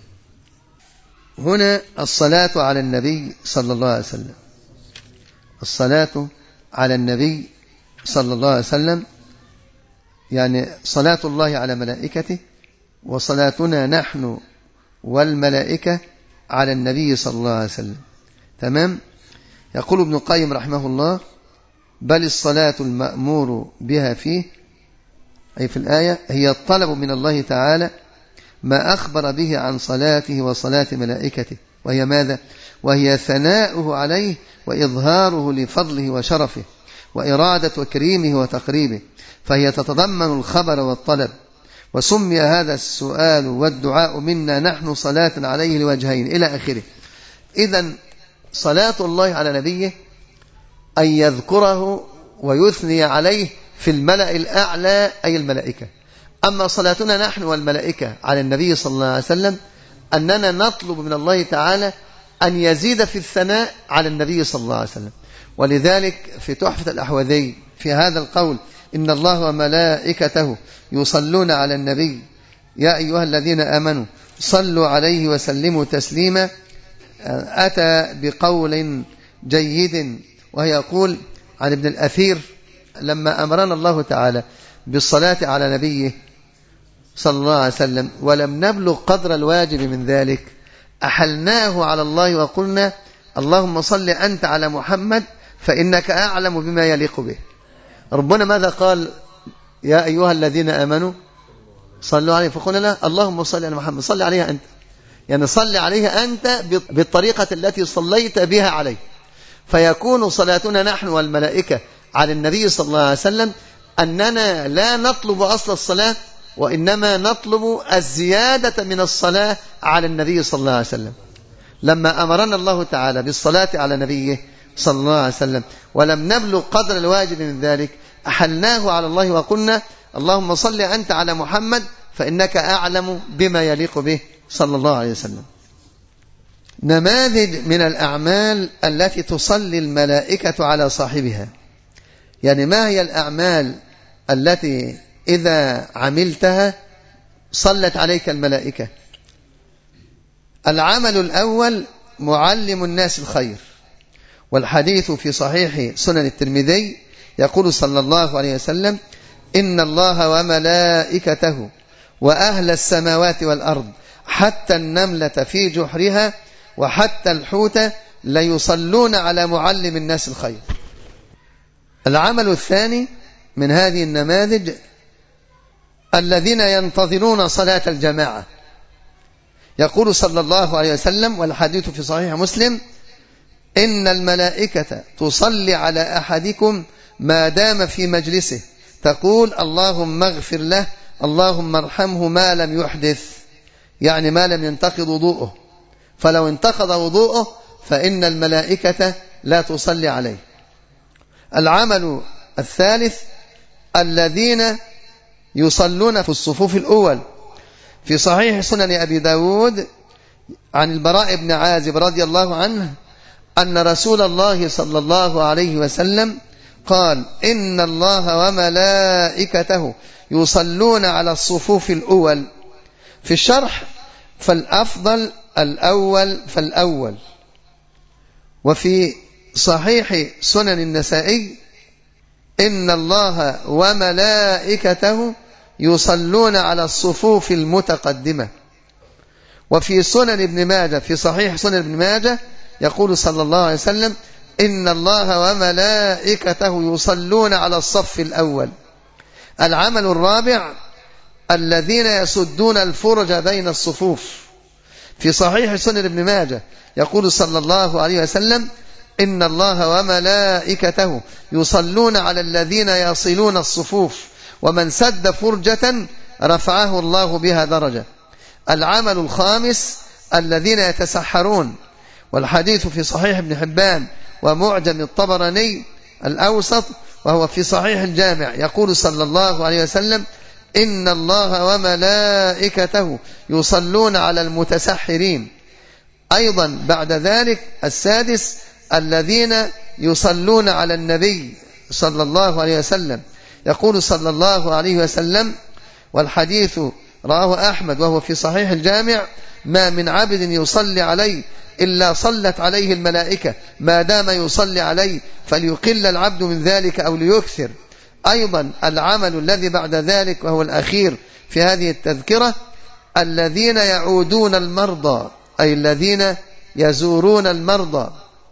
هنا الصلاة على النبي صلى الله عليه وسلم. الصلاة على النبي صلى الله عليه وسلم يعني صلاة الله على ملائكته، وصلاتنا نحن والملائكة على النبي صلى الله عليه وسلم. تمام؟ يقول ابن القيم رحمه الله بل الصلاة المأمور بها فيه أي في الآية هي الطلب من الله تعالى ما أخبر به عن صلاته وصلاة ملائكته، وهي ماذا؟ وهي ثناؤه عليه وإظهاره لفضله وشرفه وإرادة تكريمه وتقريبه، فهي تتضمن الخبر والطلب. وسمي هذا السؤال والدعاء منا نحن صلاة عليه لوجهين إلى آخره. إذن صلاة الله على نبيه أن يذكره ويثني عليه في الملأ الأعلى أي الملائكة. أما صلاتنا نحن والملائكة على النبي صلى الله عليه وسلم أننا نطلب من الله تعالى أن يزيد في الثناء على النبي صلى الله عليه وسلم. ولذلك في تحفة الأحوذي في هذا القول إن الله وملائكته يصلون على النبي يا أيها الذين آمنوا صلوا عليه وسلموا تسليما، أتى بقول جيد، وهي يقول عن ابن الأثير لما أمرنا الله تعالى بالصلاة على نبيه صلى الله عليه وسلم ولم نبلغ قدر الواجب من ذلك أحلناه على الله وقلنا اللهم صل أنت على محمد فإنك أعلم بما يليق به. ربنا ماذا قال؟ يا أيها الذين آمنوا صلوا عليه، فقلنا له اللهم صل على محمد، صل عليها أنت، يعني صل عليها أنت بالطريقة التي صليت بها عليه. فيكون صلاتنا نحن والملائكة على النبي صلى الله عليه وسلم أننا لا نطلب أصل الصلاة، وإنما نطلب الزيادة من الصلاة على النبي صلى الله عليه وسلم. لما أمرنا الله تعالى بالصلاة على نبيه صلى الله عليه وسلم ولم نبلغ قدر الواجب من ذلك أحلناه على الله وقلنا اللهم صل أنت على محمد فإنك أعلم بما يليق به صلى الله عليه وسلم. نماذج من الأعمال التي تصلي الملائكة على صاحبها، يعني ما هي الأعمال التي إذا عملتها صلت عليك الملائكة؟ العمل الأول معلم الناس الخير، والحديث في صحيح سنن الترمذي يقول صلى الله عليه وسلم إن الله وملائكته وأهل السماوات والأرض حتى النملة في جحرها وحتى الحوت ليصلون على معلم الناس الخير. العمل الثاني من هذه النماذج الذين ينتظرون صلاة الجماعة. يقول صلى الله عليه وسلم والحديث في صحيح مسلم: إن الملائكة تصلي على أحدكم ما دام في مجلسه تقول اللهم اغفر له اللهم ارحمه ما لم يحدث، يعني ما لم ينتقض وضوءه، فلو انتقض وضوءه فإن الملائكة لا تصلي عليه. العمل الثالث الذين يصلون في الصفوف الأول. في صحيح سنن أبي داود عن البراء بن عازب رضي الله عنه أن رسول الله صلى الله عليه وسلم قال: إن الله وملائكته يصلون على الصفوف الأول. في الشرح: فالأفضل الأول فالأول. وفي صحيح سنن النسائي: إن الله وملائكته يصلون على الصفوف المتقدمة. وفي سنن ابن ماجه في صحيح سنن ابن ماجه يقول صلى الله عليه وسلم: إن الله وملائكته يصلون على الصف الأول. العمل الرابع الذين يسدون الفرج بين الصفوف. في صحيح سنن ابن ماجه يقول صلى الله عليه وسلم: إن الله وملائكته يصلون على الذين يصلون الصفوف ومن سد فرجة رفعه الله بها درجة. العمل الخامس الذين يتسحرون. والحديث في صحيح ابن حبان ومعجم الطبراني الأوسط وهو في صحيح الجامع يقول صلى الله عليه وسلم: إن الله وملائكته يصلون على المتسحرين. أيضا بعد ذلك السادس الذين يصلون على النبي صلى الله عليه وسلم. يقول صلى الله عليه وسلم والحديث رواه أحمد وهو في صحيح الجامع: ما من عبد يصلي عليه إلا صلت عليه الملائكة ما دام يصلي عليه فليقل العبد من ذلك أو ليكثر. أيضا العمل الذي بعد ذلك وهو الأخير في هذه التذكرة الذين يعودون المرضى، أي الذين يزورون المرضى.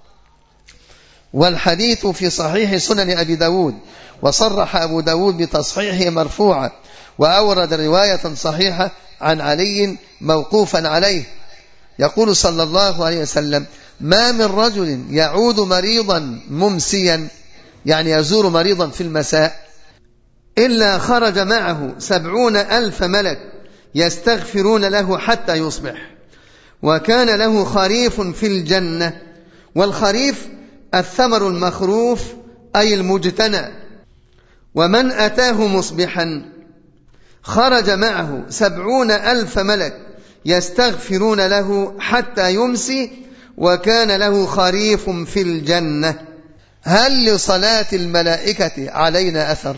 والحديث في صحيح سنن أبي داود وصرح أبو داود بتصحيحه مرفوعا، وأورد رواية صحيحة عن علي موقوفا عليه. يقول صلى الله عليه وسلم: ما من رجل يعود مريضا ممسيا، يعني يزور مريضا في المساء، إلا خرج معه سبعون ألف ملك يستغفرون له حتى يصبح، وكان له خريف في الجنة. والخريف الثمر المخروف أي المجتنى. ومن أتاه مصبحا خرج معه سبعون ألف ملك يستغفرون له حتى يمسي، وكان له خريف في الجنة. هل لصلاة الملائكة علينا أثر؟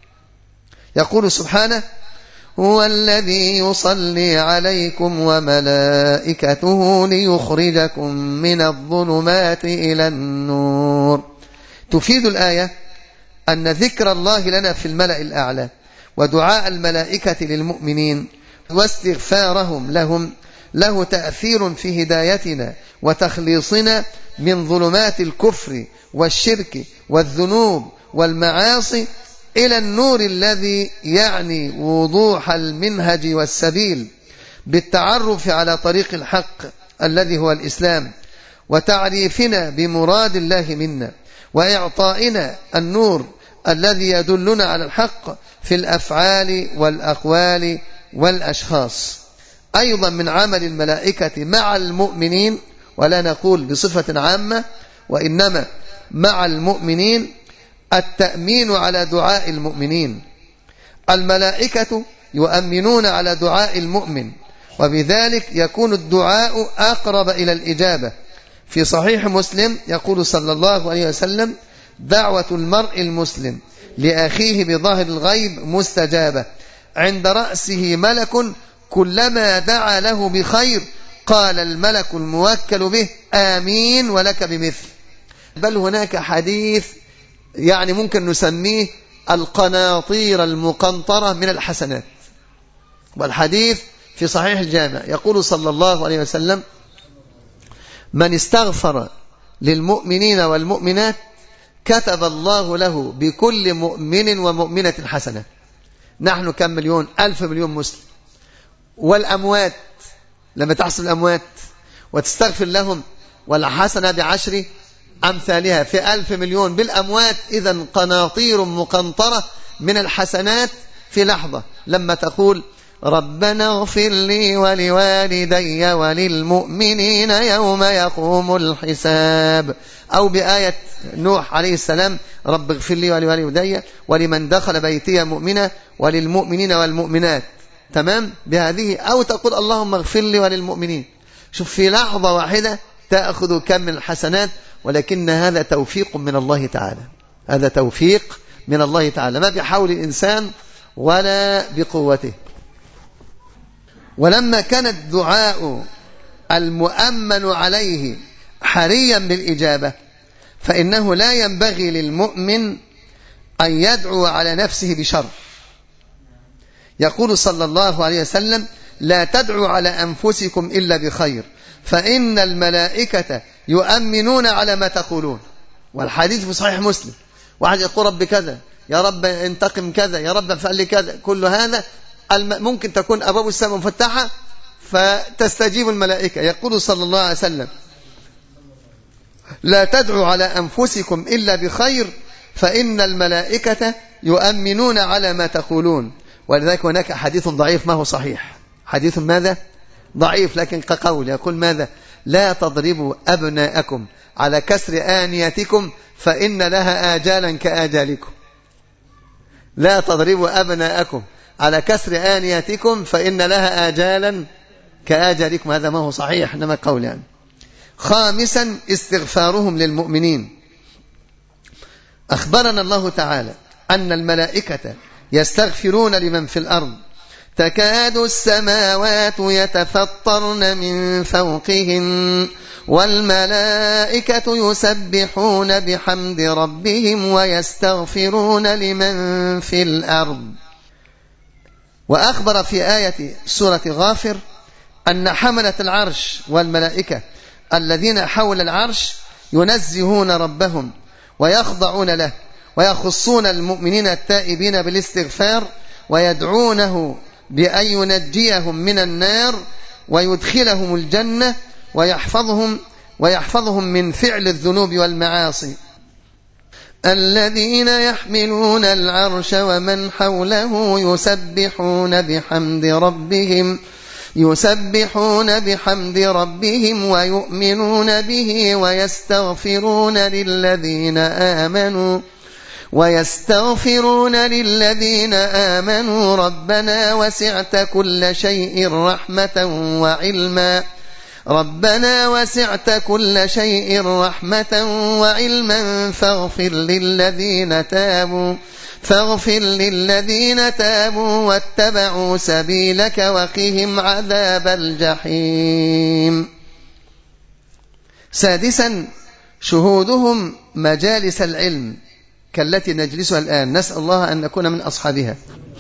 يقول سبحانه: هو الذي يصلي عليكم وملائكته ليخرجكم من الظلمات إلى النور. تفيد الآية أن ذكر الله لنا في الملأ الأعلى ودعاء الملائكة للمؤمنين واستغفارهم لهم له تأثير في هدايتنا وتخليصنا من ظلمات الكفر والشرك والذنوب والمعاصي إلى النور الذي يعني وضوح المنهج والسبيل، بالتعرف على طريق الحق الذي هو الإسلام، وتعريفنا بمراد الله منا، وإعطائنا النور الذي يدلنا على الحق في الأفعال والأقوال والأشخاص. أيضا من عمل الملائكة مع المؤمنين، ولا نقول بصفة عامة وإنما مع المؤمنين، التأمين على دعاء المؤمنين. الملائكة يؤمنون على دعاء المؤمن، وبذلك يكون الدعاء أقرب إلى الإجابة. في صحيح مسلم يقول صلى الله عليه وسلم: دعوة المرء المسلم لأخيه بظاهر الغيب مستجابة، عند رأسه ملك كلما دعا له بخير قال الملك الموكل به آمين ولك بمثل. بل هناك حديث يعني ممكن نسميه القناطير المقنطرة من الحسنات. والحديث في صحيح الجامع يقول صلى الله عليه وسلم: من استغفر للمؤمنين والمؤمنات كتب الله له بكل مؤمن ومؤمنة حسنة. نحن كم مليون؟ ألف مليون مسلم. والأموات لما تحسب الأموات وتستغفر لهم والحسنة بعشر أمثالها في ألف مليون بالأموات، إذن قناطير مقنطرة من الحسنات في لحظة لما تقول: ربنا اغفر لي ولوالدي وللمؤمنين يوم يقوم الحساب. أو بآية نوح عليه السلام: رب اغفر لي ولوالدي ولمن دخل بيتي مؤمنا وللمؤمنين والمؤمنات. تمام بهذه. أو تقول: اللهم اغفر لي وللمؤمنين. شوف، في لحظة واحدة تأخذ كم من الحسنات، ولكن هذا توفيق من الله تعالى. هذا توفيق من الله تعالى، ما بحول الإنسان ولا بقوته. ولما كان الدعاء المؤمن عليه حريا بالإجابة، فإنه لا ينبغي للمؤمن أن يدعو على نفسه بشر. يقول صلى الله عليه وسلم: لا تدعوا على أنفسكم إلا بخير فإن الملائكة يؤمنون على ما تقولون. والحديث في صحيح مسلم، واحد يقول: رب كذا، يا رب انتقم كذا، يا رب افعل لي كذا. كل هذا ممكن تكون أبواب السماء مفتحة فتستجيب الملائكة. يقول صلى الله عليه وسلم: لا تدعوا على أنفسكم إلا بخير فإن الملائكة يؤمنون على ما تقولون. ولذلك هناك حديث ضعيف ما هو صحيح، حديث ماذا؟ ضعيف، لكن كقول يقول ماذا؟ لا تضربوا أبناءكم على كسر آنيتكم فإن لها آجالا كآجالكم. لا تضربوا أبناءكم على كسر آنيتكم فإن لها آجالا كآجالكم. هذا ما هو صحيح، إنما قول يعني. خامسا استغفارهم للمؤمنين. أخبرنا الله تعالى أن الملائكة يستغفرون لمن في الأرض، تكاد السماوات يتفطرن من فوقهم والملائكة يسبحون بحمد ربهم ويستغفرون لمن في الأرض. وأخبر في آية سورة غافر أن حملة العرش والملائكة الذين حول العرش ينزهون ربهم ويخضعون له ويخصون المؤمنين التائبين بالاستغفار ويدعونه بأن ينجيهم من النار ويدخلهم الجنة ويحفظهم ويحفظهم من فعل الذنوب والمعاصي. الذين يحملون العرش ومن حوله يسبحون بحمد ربهم يسبحون بحمد ربهم ويؤمنون به ويستغفرون للذين آمنوا ويستغفرون للذين آمنوا ربنا وسعت كل شيء رحمة وعلما ربنا وسعت كل شيء رحمة وعلما فاغفر للذين تابوا فاغفر للذين تابوا واتبعوا سبيلك وقهم عذاب الجحيم. سادسا شهودهم مجالس العلم كالتي نجلسها الآن، نسأل الله أن نكون من أصحابها.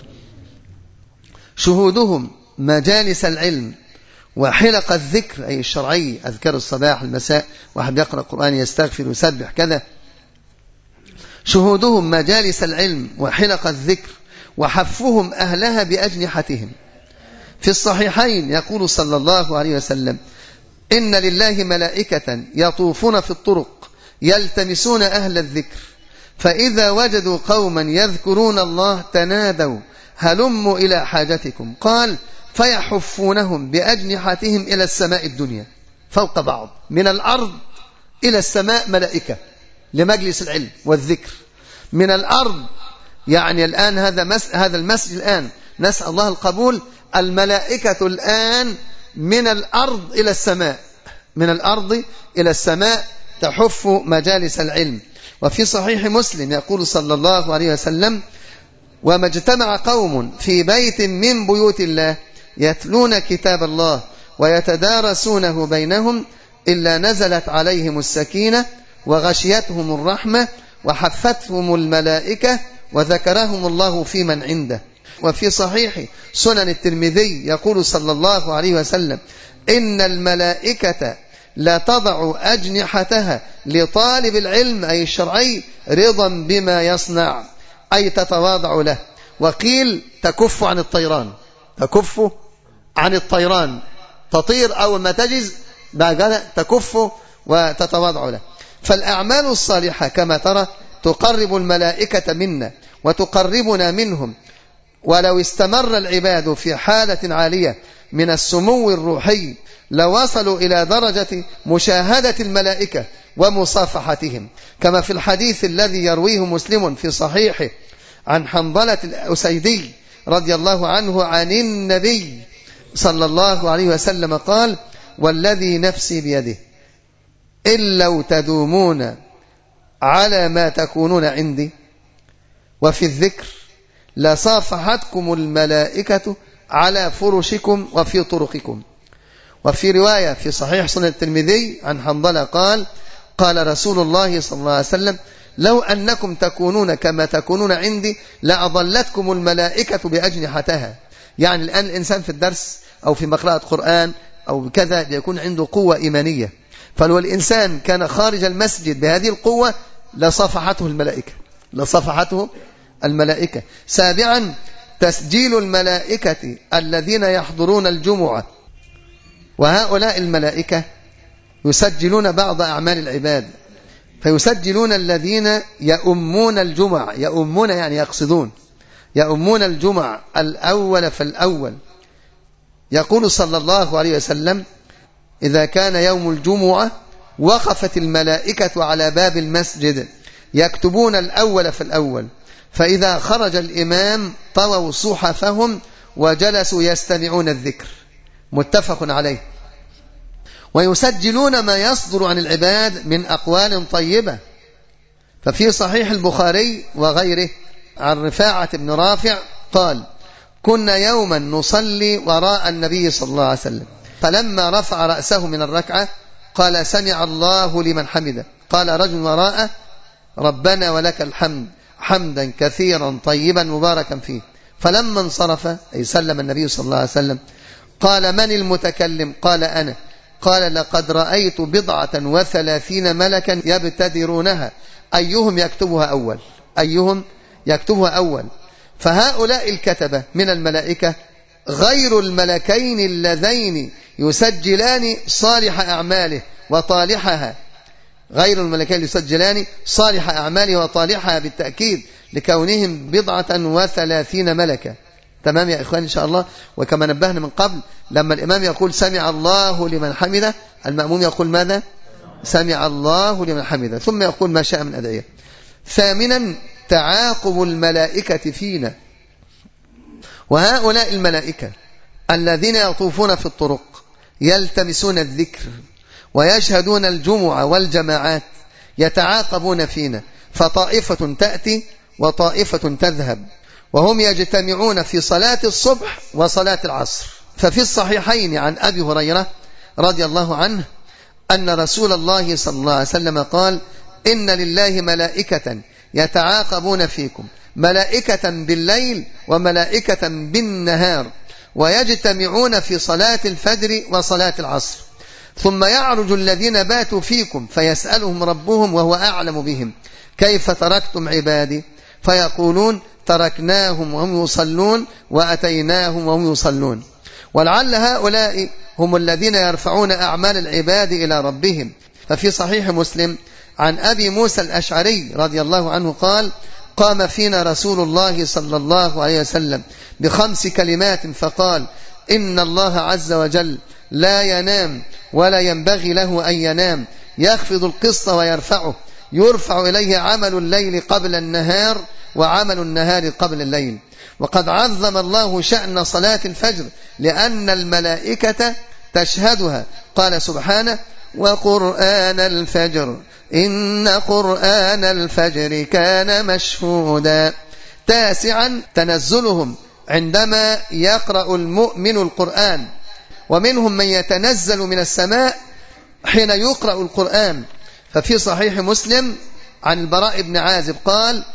شهودهم مجالس العلم وحلق الذكر أي الشرعي، أذكار الصباح المساء، واحد يقرأ القرآن يستغفر ويسبح كذا. شهودهم مجالس العلم وحلق الذكر وحفهم أهلها بأجنحتهم. في الصحيحين يقول صلى الله عليه وسلم: إن لله ملائكة يطوفون في الطرق يلتمسون أهل الذكر فإذا وجدوا قوما يذكرون الله تنادوا هلموا إلى حاجتكم. قال: فيحفونهم بأجنحتهم إلى السماء الدنيا فوق بعض، من الأرض إلى السماء ملائكة لمجلس العلم والذكر. من الأرض يعني الآن هذا مس... هذا المسجد الآن نسأل الله القبول، الملائكة الآن من الأرض إلى السماء، من الأرض إلى السماء تحف مجالس العلم. وفي صحيح مسلم يقول صلى الله عليه وسلم: وما اجتمع قوم في بيت من بيوت الله يتلون كتاب الله ويتدارسونه بينهم إلا نزلت عليهم السكينة وغشيتهم الرحمة وحفتهم الملائكة وذكرهم الله في من عنده. وفي صحيح سنن الترمذي يقول صلى الله عليه وسلم: إن الملائكة لا تضع أجنحتها لطالب العلم أي الشرعي رضا بما يصنع، أي تتواضع له. وقيل تكف عن الطيران، تكف عن الطيران، تطير أول ما تجز بعد تكف وتتواضع له. فالأعمال الصالحة كما ترى تقرب الملائكة منا وتقربنا منهم. ولو استمر العباد في حالة عالية من السمو الروحي لوصلوا إلى درجة مشاهدة الملائكة ومصافحتهم، كما في الحديث الذي يرويه مسلم في صحيحه عن حنظلة الأسيدي رضي الله عنه عن النبي صلى الله عليه وسلم قال: والذي نفسي بيده إن لو تدومون على ما تكونون عندي وفي الذكر لصافحتكم الملائكة على فرشكم وفي طرقكم. وفي رواية في صحيح سنن الترمذي عن حنظلة قال: قال رسول الله صلى الله عليه وسلم: لو أنكم تكونون كما تكونون عندي لأضلتكم الملائكة بأجنحتها. يعني الآن الإنسان في الدرس أو في مقرأة قرآن أو كذا يكون عنده قوة إيمانية، فلو الإنسان كان خارج المسجد بهذه القوة لصفحته الملائكة، لصفحته الملائكة. سابعا تسجيل الملائكة الذين يحضرون الجمعة، وهؤلاء الملائكة يسجلون بعض أعمال العباد، فيسجلون الذين يؤمون الجمع، يؤمون يعني يقصدون، يؤمون الجمع الأول فالأول. يقول صلى الله عليه وسلم: إذا كان يوم الجمعة وقفت الملائكة على باب المسجد يكتبون الأول فالأول، فإذا خرج الإمام طووا صحفهم وجلسوا يستمعون الذكر. متفق عليه. ويسجلون ما يصدر عن العباد من أقوال طيبة، ففي صحيح البخاري وغيره عن رفاعة بن رافع قال: كنا يوما نصلي وراء النبي صلى الله عليه وسلم، فلما رفع رأسه من الركعة قال: سمع الله لمن حمده. قال رجل وراءه: ربنا ولك الحمد حمدا كثيرا طيبا مباركا فيه. فلما انصرف أي سلم النبي صلى الله عليه وسلم قال: من المتكلم؟ قال: أنا. قال: لقد رأيت بضعة وثلاثين ملكا يبتدرونها أيهم يكتبها أول، أيهم يكتبها أول. فهؤلاء الكتبة من الملائكة غير الملكين اللذين يسجلان صالح أعماله وطالحها، غير الملكين يسجلان صالح أعماله وطالحها بالتأكيد لكونهم بضعة وثلاثين ملكة. تمام يا إخوان إن شاء الله. وكما نبهنا من قبل لما الإمام يقول سمع الله لمن حمده، المأموم يقول ماذا؟ سمع الله لمن حمده، ثم يقول ما شاء من أدعية. ثامنا تعاقب الملائكة فينا، وهؤلاء الملائكة الذين يطوفون في الطرق يلتمسون الذكر ويشهدون الجمعة والجماعات يتعاقبون فينا، فطائفة تأتي وطائفة تذهب، وهم يجتمعون في صلاة الصبح وصلاة العصر. ففي الصحيحين عن أبي هريرة رضي الله عنه أن رسول الله صلى الله عليه وسلم قال: إن لله ملائكة يتعاقبون فيكم، ملائكة بالليل وملائكة بالنهار، ويجتمعون في صلاة الفجر وصلاة العصر، ثم يعرج الذين باتوا فيكم فيسألهم ربهم وهو أعلم بهم: كيف تركتم عبادي؟ فيقولون: تركناهم وهم يصلون وأتيناهم وهم يصلون. ولعل هؤلاء هم الذين يرفعون أعمال العباد إلى ربهم. ففي صحيح مسلم عن أبي موسى الأشعري رضي الله عنه قال: قام فينا رسول الله صلى الله عليه وسلم بخمس كلمات فقال: إن الله عز وجل لا ينام ولا ينبغي له أن ينام، يخفض القسط ويرفعه، يرفع إليه عمل الليل قبل النهار وعمل النهار قبل الليل. وقد عظم الله شأن صلاة الفجر لأن الملائكة تشهدها. قال سبحانه: وقرآن الفجر إن قرآن الفجر كان مشهودا. تاسعا تنزلهم عندما يقرأ المؤمن القرآن، ومنهم من يتنزل من السماء حين يقرأ القرآن. ففي صحيح مسلم عن البراء بن عازب قال: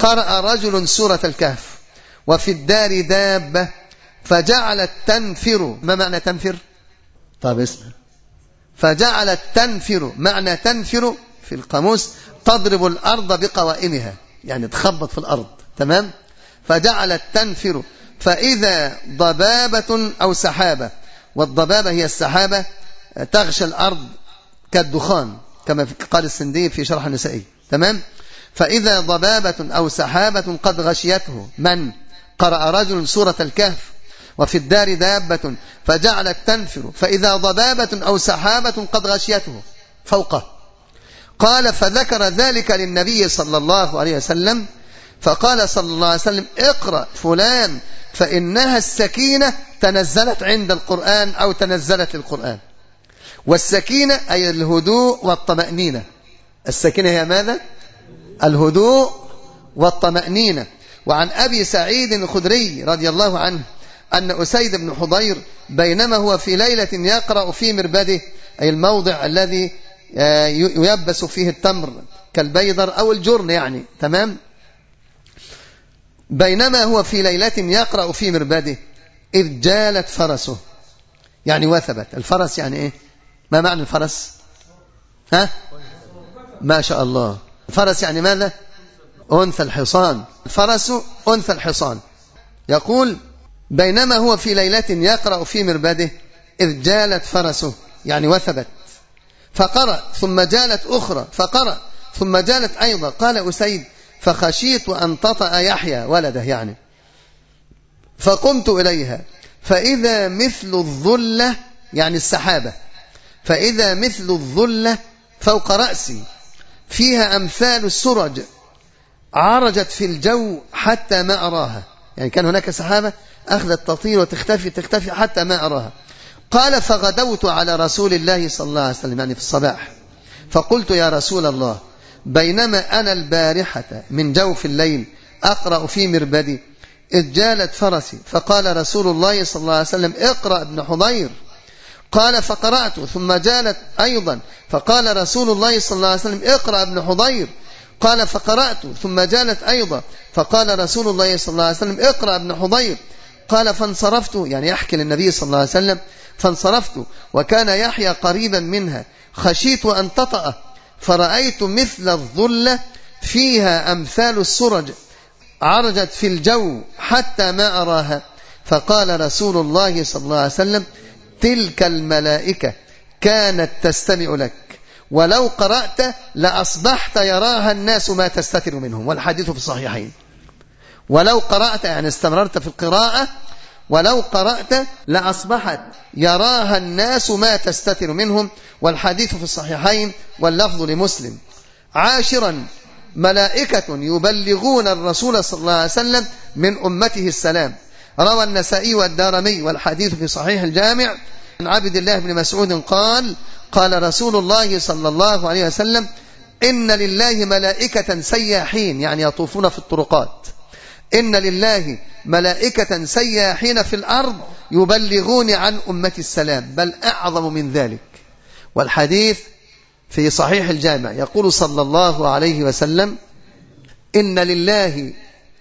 قرأ رجل سورة الكهف وفي الدار دابة فجعلت تنفر. ما معنى تنفر؟ طب اسمع. فجعلت تنفر، معنى تنفر في القاموس تضرب الأرض بقوائمها، يعني تخبط في الأرض. تمام. فجعلت تنفر فإذا ضبابة أو سحابة، والضبابة هي السحابة تغشى الأرض كالدخان كما قال السندي في شرح النسائي. تمام. فإذا ضبابة أو سحابة قد غشيته. من قرأ رجل سورة الكهف وفي الدار دابة فجعلت تنفر فإذا ضبابة أو سحابة قد غشيته فوقه. قال فذكر ذلك للنبي صلى الله عليه وسلم فقال صلى الله عليه وسلم اقرأ فلان فإنها السكينة تنزلت عند القرآن أو تنزلت القرآن. والسكينة أي الهدوء والطمأنينة. السكينة هي ماذا؟ الهدوء والطمأنينة. وعن أبي سعيد الخدري رضي الله عنه أن أسيد بن حضير بينما هو في ليلة يقرأ في مربده، أي الموضع الذي ييبس فيه التمر كالبيضر أو الجرن يعني. تمام. بينما هو في ليلة يقرأ في مربده إذ جالت فرسه، يعني وثبت. الفرس يعني إيه؟ ما معنى الفرس؟ ها؟ ما شاء الله. الفرس يعني ماذا؟ أنثى الحصان. الفرس أنثى الحصان. يقول بينما هو في ليلة يقرأ في مربده إذ جالت فرسه، يعني وثبت. فقرأ ثم جالت أخرى فقرأ ثم جالت أيضا. قال أسيد فخشيت أن تطأ يحيى ولده يعني، فقمت إليها فإذا مثل الظلة، يعني السحابة، فإذا مثل الظلة فوق رأسي فيها أمثال السرج عرجت في الجو حتى ما أراها. يعني كان هناك سحابة أخذت تطير وتختفي تختفي حتى ما أراها. قال فغدوت على رسول الله صلى الله عليه وسلم، يعني في الصباح، فقلت يا رسول الله بينما أنا البارحة من جوف الليل أقرأ في مربدي إذ جالت فرسي فقال رسول الله صلى الله عليه وسلم اقرأ ابن حضير. قال فقرأت ثم جالت أيضا فقال رسول الله صلى الله عليه وسلم اقرأ ابن حضير. قال فقرأت ثم جالت أيضا فقال رسول الله صلى الله عليه وسلم اقرأ ابن حضير. قال فانصرفت، يعني يحكي للنبي صلى الله عليه وسلم، فانصرفت وكان يحيى قريبا منها خشيت أن تطأ فرأيت مثل الظلة فيها أمثال السرج عرجت في الجو حتى ما أراها. فقال رسول الله صلى الله عليه وسلم تلك الملائكة كانت تستمع لك ولو قرأت لأصبحت يراها الناس ما تستتر منهم. والحديث في الصحيحين. ولو قرأت يعني استمررت في القراءة، ولو قرأت لأصبحت يراها الناس ما تستتر منهم. والحديث في الصحيحين واللفظ لمسلم. عاشرا ملائكة يبلغون الرسول صلى الله عليه وسلم من أمته السلام. روى النسائي والدارمي والحديث في صحيح الجامع عن عبد الله بن مسعود قال قال رسول الله صلى الله عليه وسلم إن لله ملائكة سياحين، يعني يطوفون في الطرقات. إن لله ملائكة سياحين في الأرض يبلغون عن أمة السلام، بل أعظم من ذلك. والحديث في صحيح الجامع يقول صلى الله عليه وسلم إن لله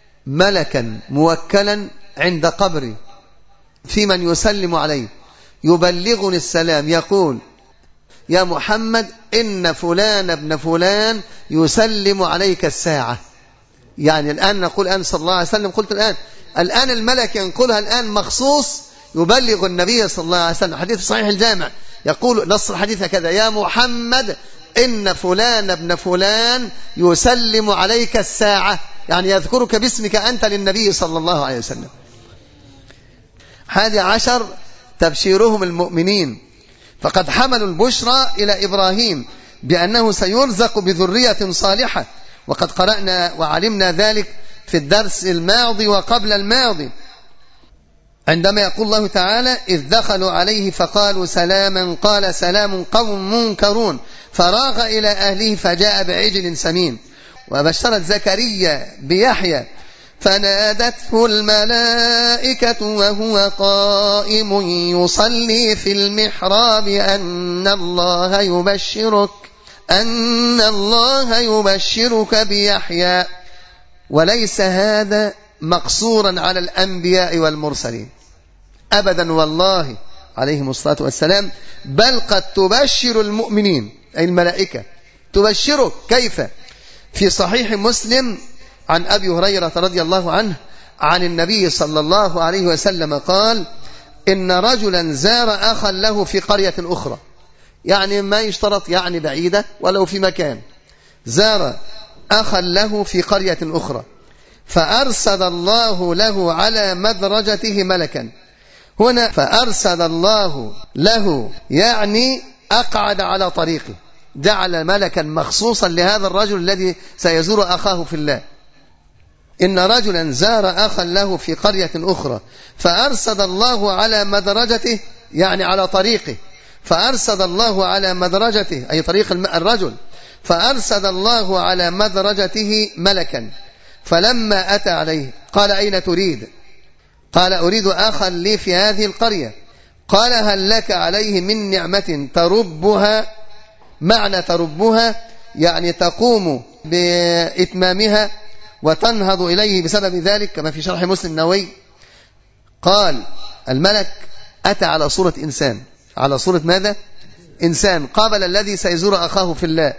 ملكا موكلا عند قبري في من يسلم عليه يبلغني السلام يقول يا محمد إن فلان ابن فلان يسلم عليك الساعة. يعني الآن نقول الآن صلى الله عليه وسلم، قلت الآن الآن الملك ينقلها الآن مخصوص يبلغ النبي صلى الله عليه وسلم. حديث صحيح الجامع يقول نص الحديث كذا يا محمد إن فلان ابن فلان يسلم عليك الساعة، يعني يذكرك باسمك أنت للنبي صلى الله عليه وسلم. حادي عشر تبشيرهم المؤمنين، فقد حملوا البشرى إلى إبراهيم بأنه سيرزق بذرية صالحة، وقد قرأنا وعلمنا ذلك في الدرس الماضي وقبل الماضي عندما يقول الله تعالى إذ دخلوا عليه فقالوا سلاما قال سلام قوم منكرون فراغ إلى أهله فجاء بعجل سمين. وبشرت زكريا بيحيى فنادته الملائكة وهو قائم يصلي في المحراب أن الله يبشرك أن الله يبشرك بيحيى وليس هذا مقصورا على الأنبياء والمرسلين أبدا والله عليهم الصلاة والسلام، بل قد تبشر المؤمنين أي الملائكة تبشره. كيف؟ في صحيح مسلم عن أبي هريرة رضي الله عنه عن النبي صلى الله عليه وسلم قال: إن رجلا زار أخا له في قرية أخرى، يعني ما يشترط يعني بعيدة ولو في مكان، زار أخا له في قرية أخرى فأرسل الله له على مدرجته ملكا. هنا فأرسل الله له يعني أقعد على طريقه، جعل ملكا مخصوصا لهذا الرجل الذي سيزور أخاه في الله. إن رجلا زار أخا له في قرية أخرى فأرسل الله على مدرجته يعني على طريقه، فأرسل الله على مدرجته أي طريق الرجل، فأرسل الله على مدرجته ملكا، فلما أتى عليه قال: أين تريد؟ قال: أريد أخا لي في هذه القرية. قال: هل لك عليه من نعمة تربها؟ معنى تربها يعني تقوم بإتمامها وتنهض إليه بسبب ذلك، كما في شرح مسلم النووي. قال: الملك أتى على صورة إنسان، على صورة ماذا؟ إنسان، قابل الذي سيزور أخاه في الله.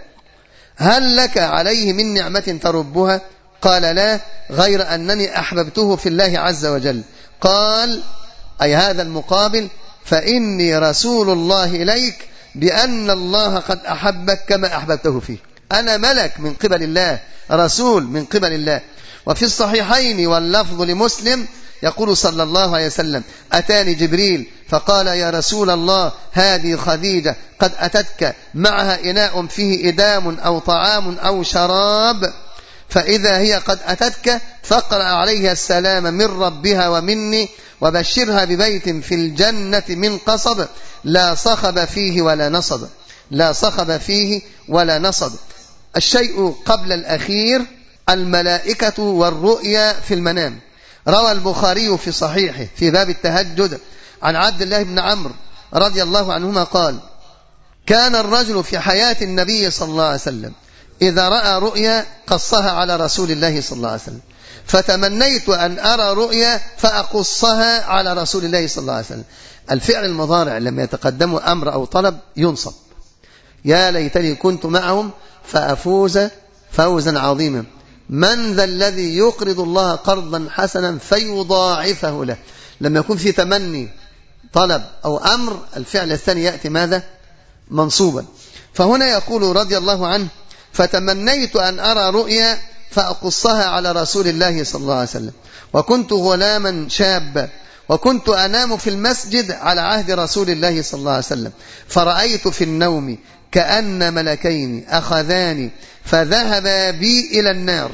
هل لك عليه من نعمة تربها؟ قال: لا، غير أنني أحببته في الله عز وجل. قال: أي هذا المقابل: فإني رسول الله إليك بأن الله قد أحبك كما أحببته فيه. أنا ملك من قبل الله، رسول من قبل الله. وفي الصحيحين واللفظ لمسلم يقول صلى الله عليه وسلم: أتاني جبريل فقال: يا رسول الله، هذه خديجة قد أتتك معها إناء فيه إدام أو طعام أو شراب، فإذا هي قد أتتك فاقرأ عليها السلام من ربها ومني، وبشرها ببيت في الجنة من قصب لا صخب فيه ولا نصب، لا صخب فيه ولا نصب. الشيء قبل الأخير الملائكة والرؤيا في المنام. روى البخاري في صحيحه في باب التهجد عن عبد الله بن عمرو رضي الله عنهما قال: كان الرجل في حياة النبي صلى الله عليه وسلم إذا رأى رؤيا قصها على رسول الله صلى الله عليه وسلم، فتمنيت أن أرى رؤيا فأقصها على رسول الله صلى الله عليه وسلم. الفعل المضارع لما يتقدم أمر أو طلب ينصب: يا ليتني كنت معهم فأفوز فوزا عظيما. من ذا الذي يقرض الله قرضا حسنا فيضاعفه له. لما يكون في تمني طلب أو أمر الفعل الثاني يأتي ماذا؟ منصوبا. فهنا يقول رضي الله عنه: فتمنيت أن أرى رؤيا فأقصها على رسول الله صلى الله عليه وسلم، وكنت غلاما شابا، وكنت أنام في المسجد على عهد رسول الله صلى الله عليه وسلم، فرأيت في النوم كأن ملكين أخذاني فذهبا بي إلى النار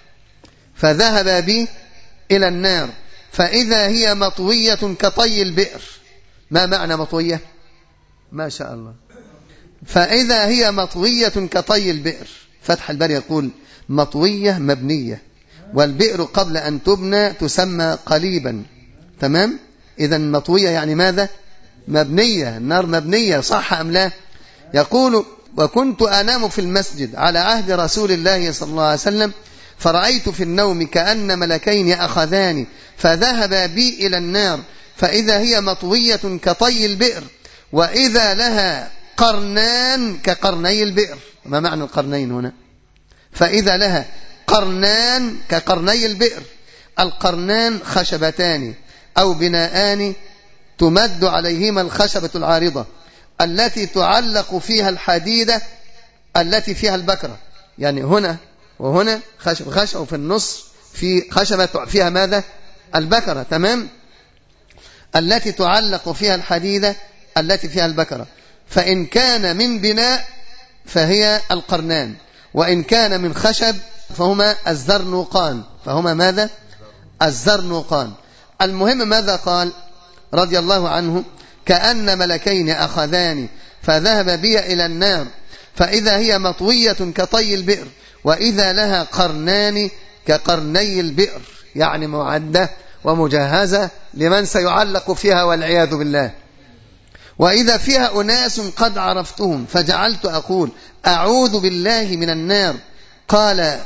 فذهبا بي إلى النار فإذا هي مطوية كطي البئر. ما معنى مطوية؟ ما شاء الله. فإذا هي مطوية كطي البئر. فتح الباري يقول: مطوية مبنية، والبئر قبل أن تبنى تسمى قليبا. تمام؟ إذا مطوية يعني ماذا؟ مبنية. النار مبنية، صح أم لا؟ يقول: وكنت أنام في المسجد على عهد رسول الله صلى الله عليه وسلم، فرأيت في النوم كأن ملكين أخذاني فذهبا بي إلى النار فإذا هي مطوية كطي البئر، وإذا لها قرنان كقرني البئر. ما معنى القرنين هنا؟ فإذا لها قرنان كقرني البئر. القرنان خشبتان أو بناءان تمد عليهما الخشبة العارضة التي تعلق فيها الحديدة التي فيها البكرة. يعني هنا وهنا خشب خشب، وفي النص في خشبة فيها ماذا؟ البكرة. تمام؟ التي تعلق فيها الحديدة التي فيها البكرة. فإن كان من بناء فهي القرنان، وإن كان من خشب فهما الزرنوقان. فهما ماذا؟ الزرنوقان. المهم ماذا قال رضي الله عنه؟ كأن ملكين أخذاني فذهب بي إلى النار فإذا هي مطوية كطي البئر، وإذا لها قرنان كقرني البئر، يعني معدة ومجهزة لمن سيعلق فيها والعياذ بالله. وإذا فيها أناس قد عرفتهم فجعلت أقول: أعوذ بالله من النار. قال: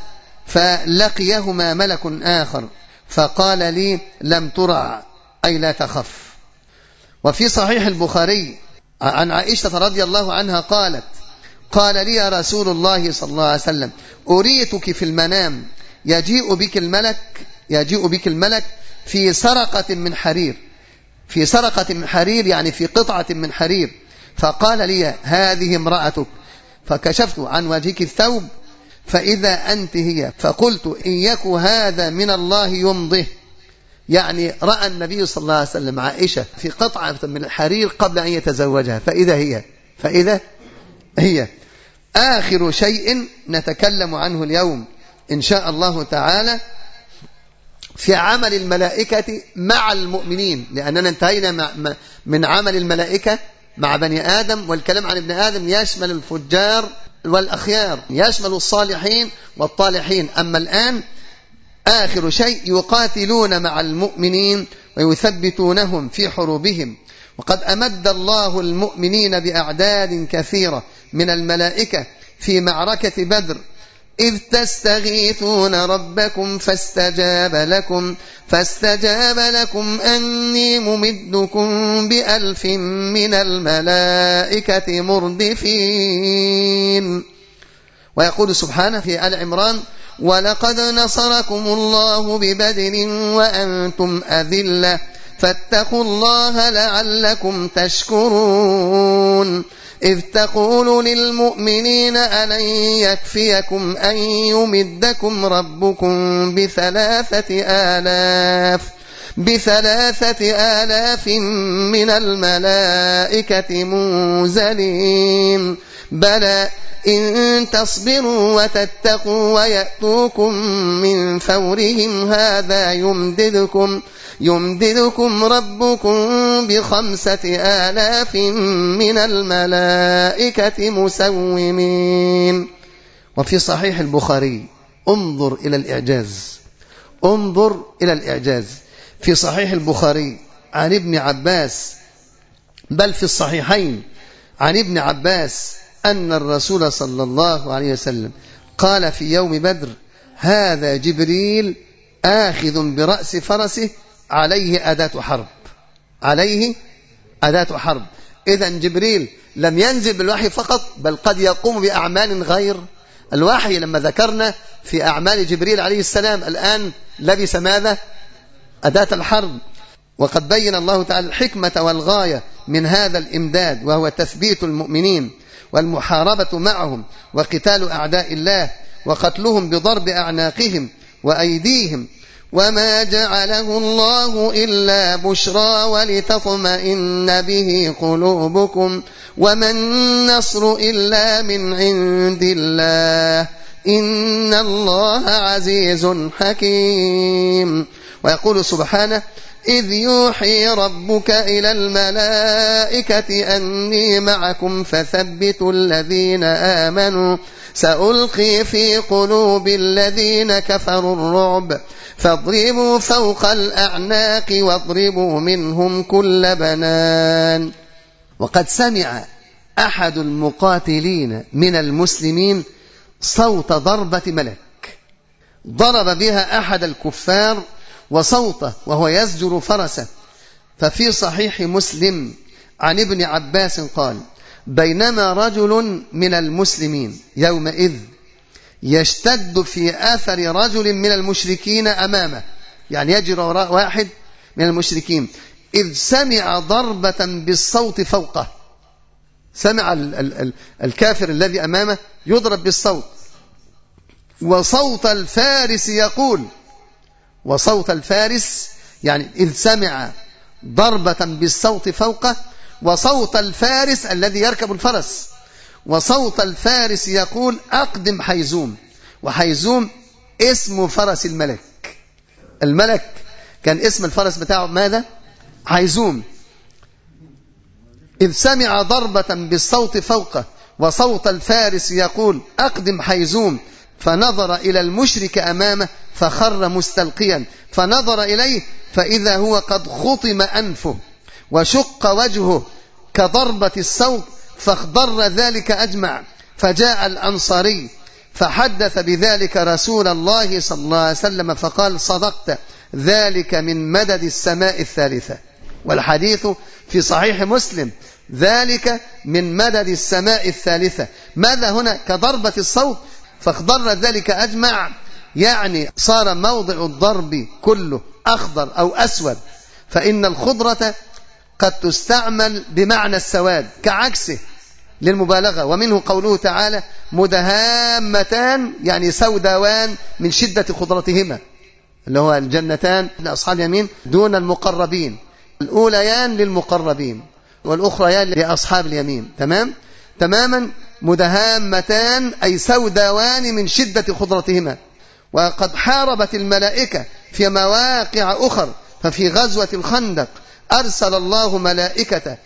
فلقيهما ملك آخر فقال لي لم ترع أي لا تخف. وفي صحيح البخاري عن عائشة رضي الله عنها قالت قال لي رسول الله صلى الله عليه وسلم أريتك في المنام يجيء بك الملك يجيء بك الملك في سرقة من حرير، في سرقة من حرير يعني في قطعة من حرير، فقال لي هذه امرأتك، فكشفت عن وجهك الثوب فإذا أنت هي، فقلت إن يك هذا من الله يمضه، يعني رأى النبي صلى الله عليه وسلم عائشة في قطعة من الحرير قبل أن يتزوجها، فإذا هي فإذا هي آخر شيء نتكلم عنه اليوم إن شاء الله تعالى في عمل الملائكة مع المؤمنين، لأننا انتهينا من عمل الملائكة مع بني آدم، والكلام عن ابن آدم يشمل الفجار والأخيار، يشمل الصالحين والطالحين. أما الآن آخر شيء يقاتلون مع المؤمنين ويثبتونهم في حروبهم. وقد أمد الله المؤمنين بأعداد كثيرة من الملائكة في معركة بدر، إذ تستغيثون ربكم فاستجاب لكم فاستجاب لكم أني ممدكم بألف من الملائكة مردفين. ويقول سبحانه في آل عمران ولقد نصركم الله ببدر وأنتم أذلة فاتقوا الله لعلكم تشكرون، إذ تقول للمؤمنين ألن يكفيكم أن يمدكم ربكم بثلاثة آلاف بثلاثة آلاف من الملائكة منزلين، بلى إن تصبروا وتتقوا ويأتوكم من فورهم هذا يمددكم يمددكم ربكم بخمسة آلاف من الملائكة مسومين. وفي صحيح البخاري انظر إلى الإعجاز انظر إلى الإعجاز في صحيح البخاري عن ابن عباس، بل في الصحيحين عن ابن عباس أن الرسول صلى الله عليه وسلم قال في يوم بدر هذا جبريل آخذ برأس فرسه عليه أداة حرب عليه أداة حرب. إذن جبريل لم ينزل بالوحي فقط، بل قد يقوم بأعمال غير الوحي. لما ذكرنا في أعمال جبريل عليه السلام الآن لبس ماذا؟ أداة الحرب. وقد بين الله تعالى الحكمة والغاية من هذا الإمداد، وهو تثبيت المؤمنين والمحاربة معهم وقتال أعداء الله وقتلهم بضرب أعناقهم وأيديهم. وما جعله الله إلا بشرى ولتطمئن به قلوبكم وما النصر إلا من عند الله إن الله عزيز حكيم. ويقول سبحانه إذ يوحي ربك إلى الملائكة أني معكم فثبتوا الذين آمنوا سألقي في قلوب الذين كفروا الرعب فاضربوا فوق الأعناق واضربوا منهم كل بنان. وقد سمع أحد المقاتلين من المسلمين صوت ضربة ملك ضرب بها أحد الكفار وصوته وهو يزجر فرسه. ففي صحيح مسلم عن ابن عباس قال بينما رجل من المسلمين يومئذ يشتد في آثر رجل من المشركين أمامه، يعني يجري وراء واحد من المشركين، إذ سمع ضربة بالصوت فوقه. سمع ال ال ال الكافر الذي أمامه يضرب بالصوت، وصوت الفارس يقول وصوت الفارس يعني إذ سمع ضربة بالصوت فوقه، وصوت الفارس الذي يركب الفرس، وصوت الفارس يقول أقدم حيزوم. وحيزوم اسم فرس الملك، الملك كان اسم الفرس بتاعه ماذا؟ حيزوم. إذ سمع ضربة بالصوت فوقه وصوت الفارس يقول أقدم حيزوم، فنظر إلى المشرك أمامه فخر مستلقيا، فنظر إليه فإذا هو قد خطم أنفه وشق وجهه كضربة الصوت، فاخضر ذلك أجمع. فجاء الأنصاري فحدث بذلك رسول الله صلى الله عليه وسلم فقال: صدقت، ذلك من مدد السماء الثالثة. والحديث في صحيح مسلم: ذلك من مدد السماء الثالثة. ماذا هنا؟ كضربة الصوت، فاخضر ذلك أجمع، يعني صار موضع الضرب كله أخضر أو أسود. فإن الخضرة قد تستعمل بمعنى السواد كعكسه للمبالغة. ومنه قوله تعالى: مدهامتان، يعني سوداوان من شدة خضرتهما، اللي هو الجنتان لأصحاب اليمين دون المقربين، الأوليان للمقربين والأخريان لأصحاب اليمين. تمام تماما. مدهامتان أي سوداوان من شدة خضرتهما. وقد حاربت الملائكة في مواقع أخر، ففي غزوة الخندق أرسل الله ملائكته: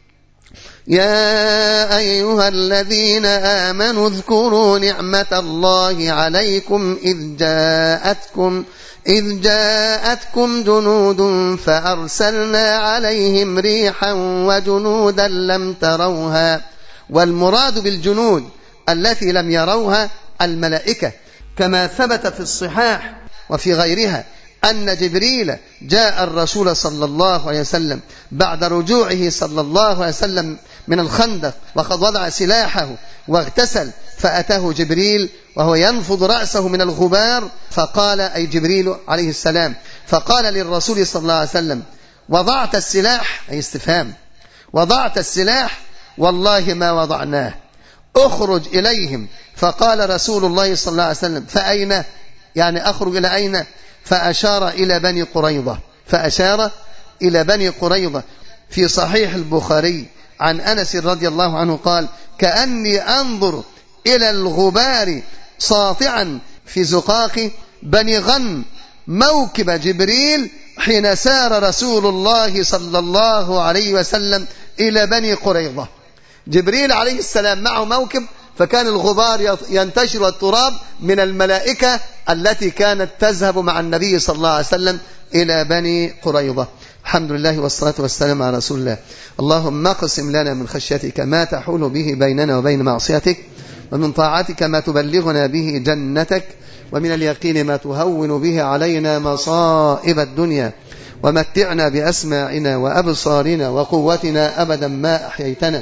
يا أيها الذين آمنوا اذكروا نعمة الله عليكم إذ جاءتكم إذ جاءتكم جنود فأرسلنا عليهم ريحا وجنودا لم تروها. والمراد بالجنود التي لم يروها الملائكة، كما ثبت في الصحاح وفي غيرها أن جبريل جاء الرسول صلى الله عليه وسلم بعد رجوعه صلى الله عليه وسلم من الخندق، وقد وضع سلاحه واغتسل، فأتاه جبريل وهو ينفض رأسه من الغبار، فقال، أي جبريل عليه السلام، فقال للرسول صلى الله عليه وسلم: وضعت السلاح؟ أي استفهام. وضعت السلاح؟ والله ما وضعناه، أخرج إليهم. فقال رسول الله صلى الله عليه وسلم: فأين؟ يعني أخرج إلى أين؟ فأشار إلى بني قريظة فأشار إلى بني قريظة. في صحيح البخاري عن أنس رضي الله عنه قال: كأني أنظر إلى الغبار ساطعا في زقاق بني غنم موكب جبريل حين سار رسول الله صلى الله عليه وسلم إلى بني قريظة. جبريل عليه السلام معه موكب، فكان الغبار ينتشر التراب من الملائكة التي كانت تذهب مع النبي صلى الله عليه وسلم إلى بني قريظة. الحمد لله والصلاة والسلام على رسول الله. اللهم اقسم لنا من خشيتك ما تحول به بيننا وبين معصيتك، ومن طاعتك ما تبلغنا به جنتك، ومن اليقين ما تهون به علينا مصائب الدنيا، ومتعنا بأسماعنا وأبصارنا وقوتنا أبدا ما أحييتنا،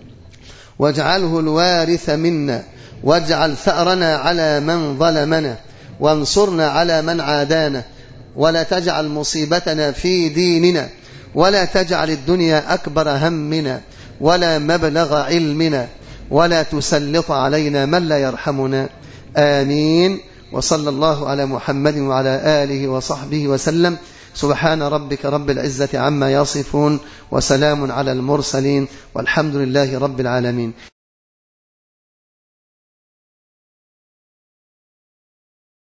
واجعله الوارث منا، واجعل ثأرنا على من ظلمنا، وانصرنا على من عادانا، ولا تجعل مصيبتنا في ديننا، ولا تجعل الدنيا أكبر همنا ولا مبلغ علمنا، ولا تسلط علينا من لا يرحمنا. آمين. وصلى الله على محمد وعلى آله وصحبه وسلم. سبحان ربك رب العزة عما يصفون، وسلام على المرسلين، والحمد لله رب العالمين.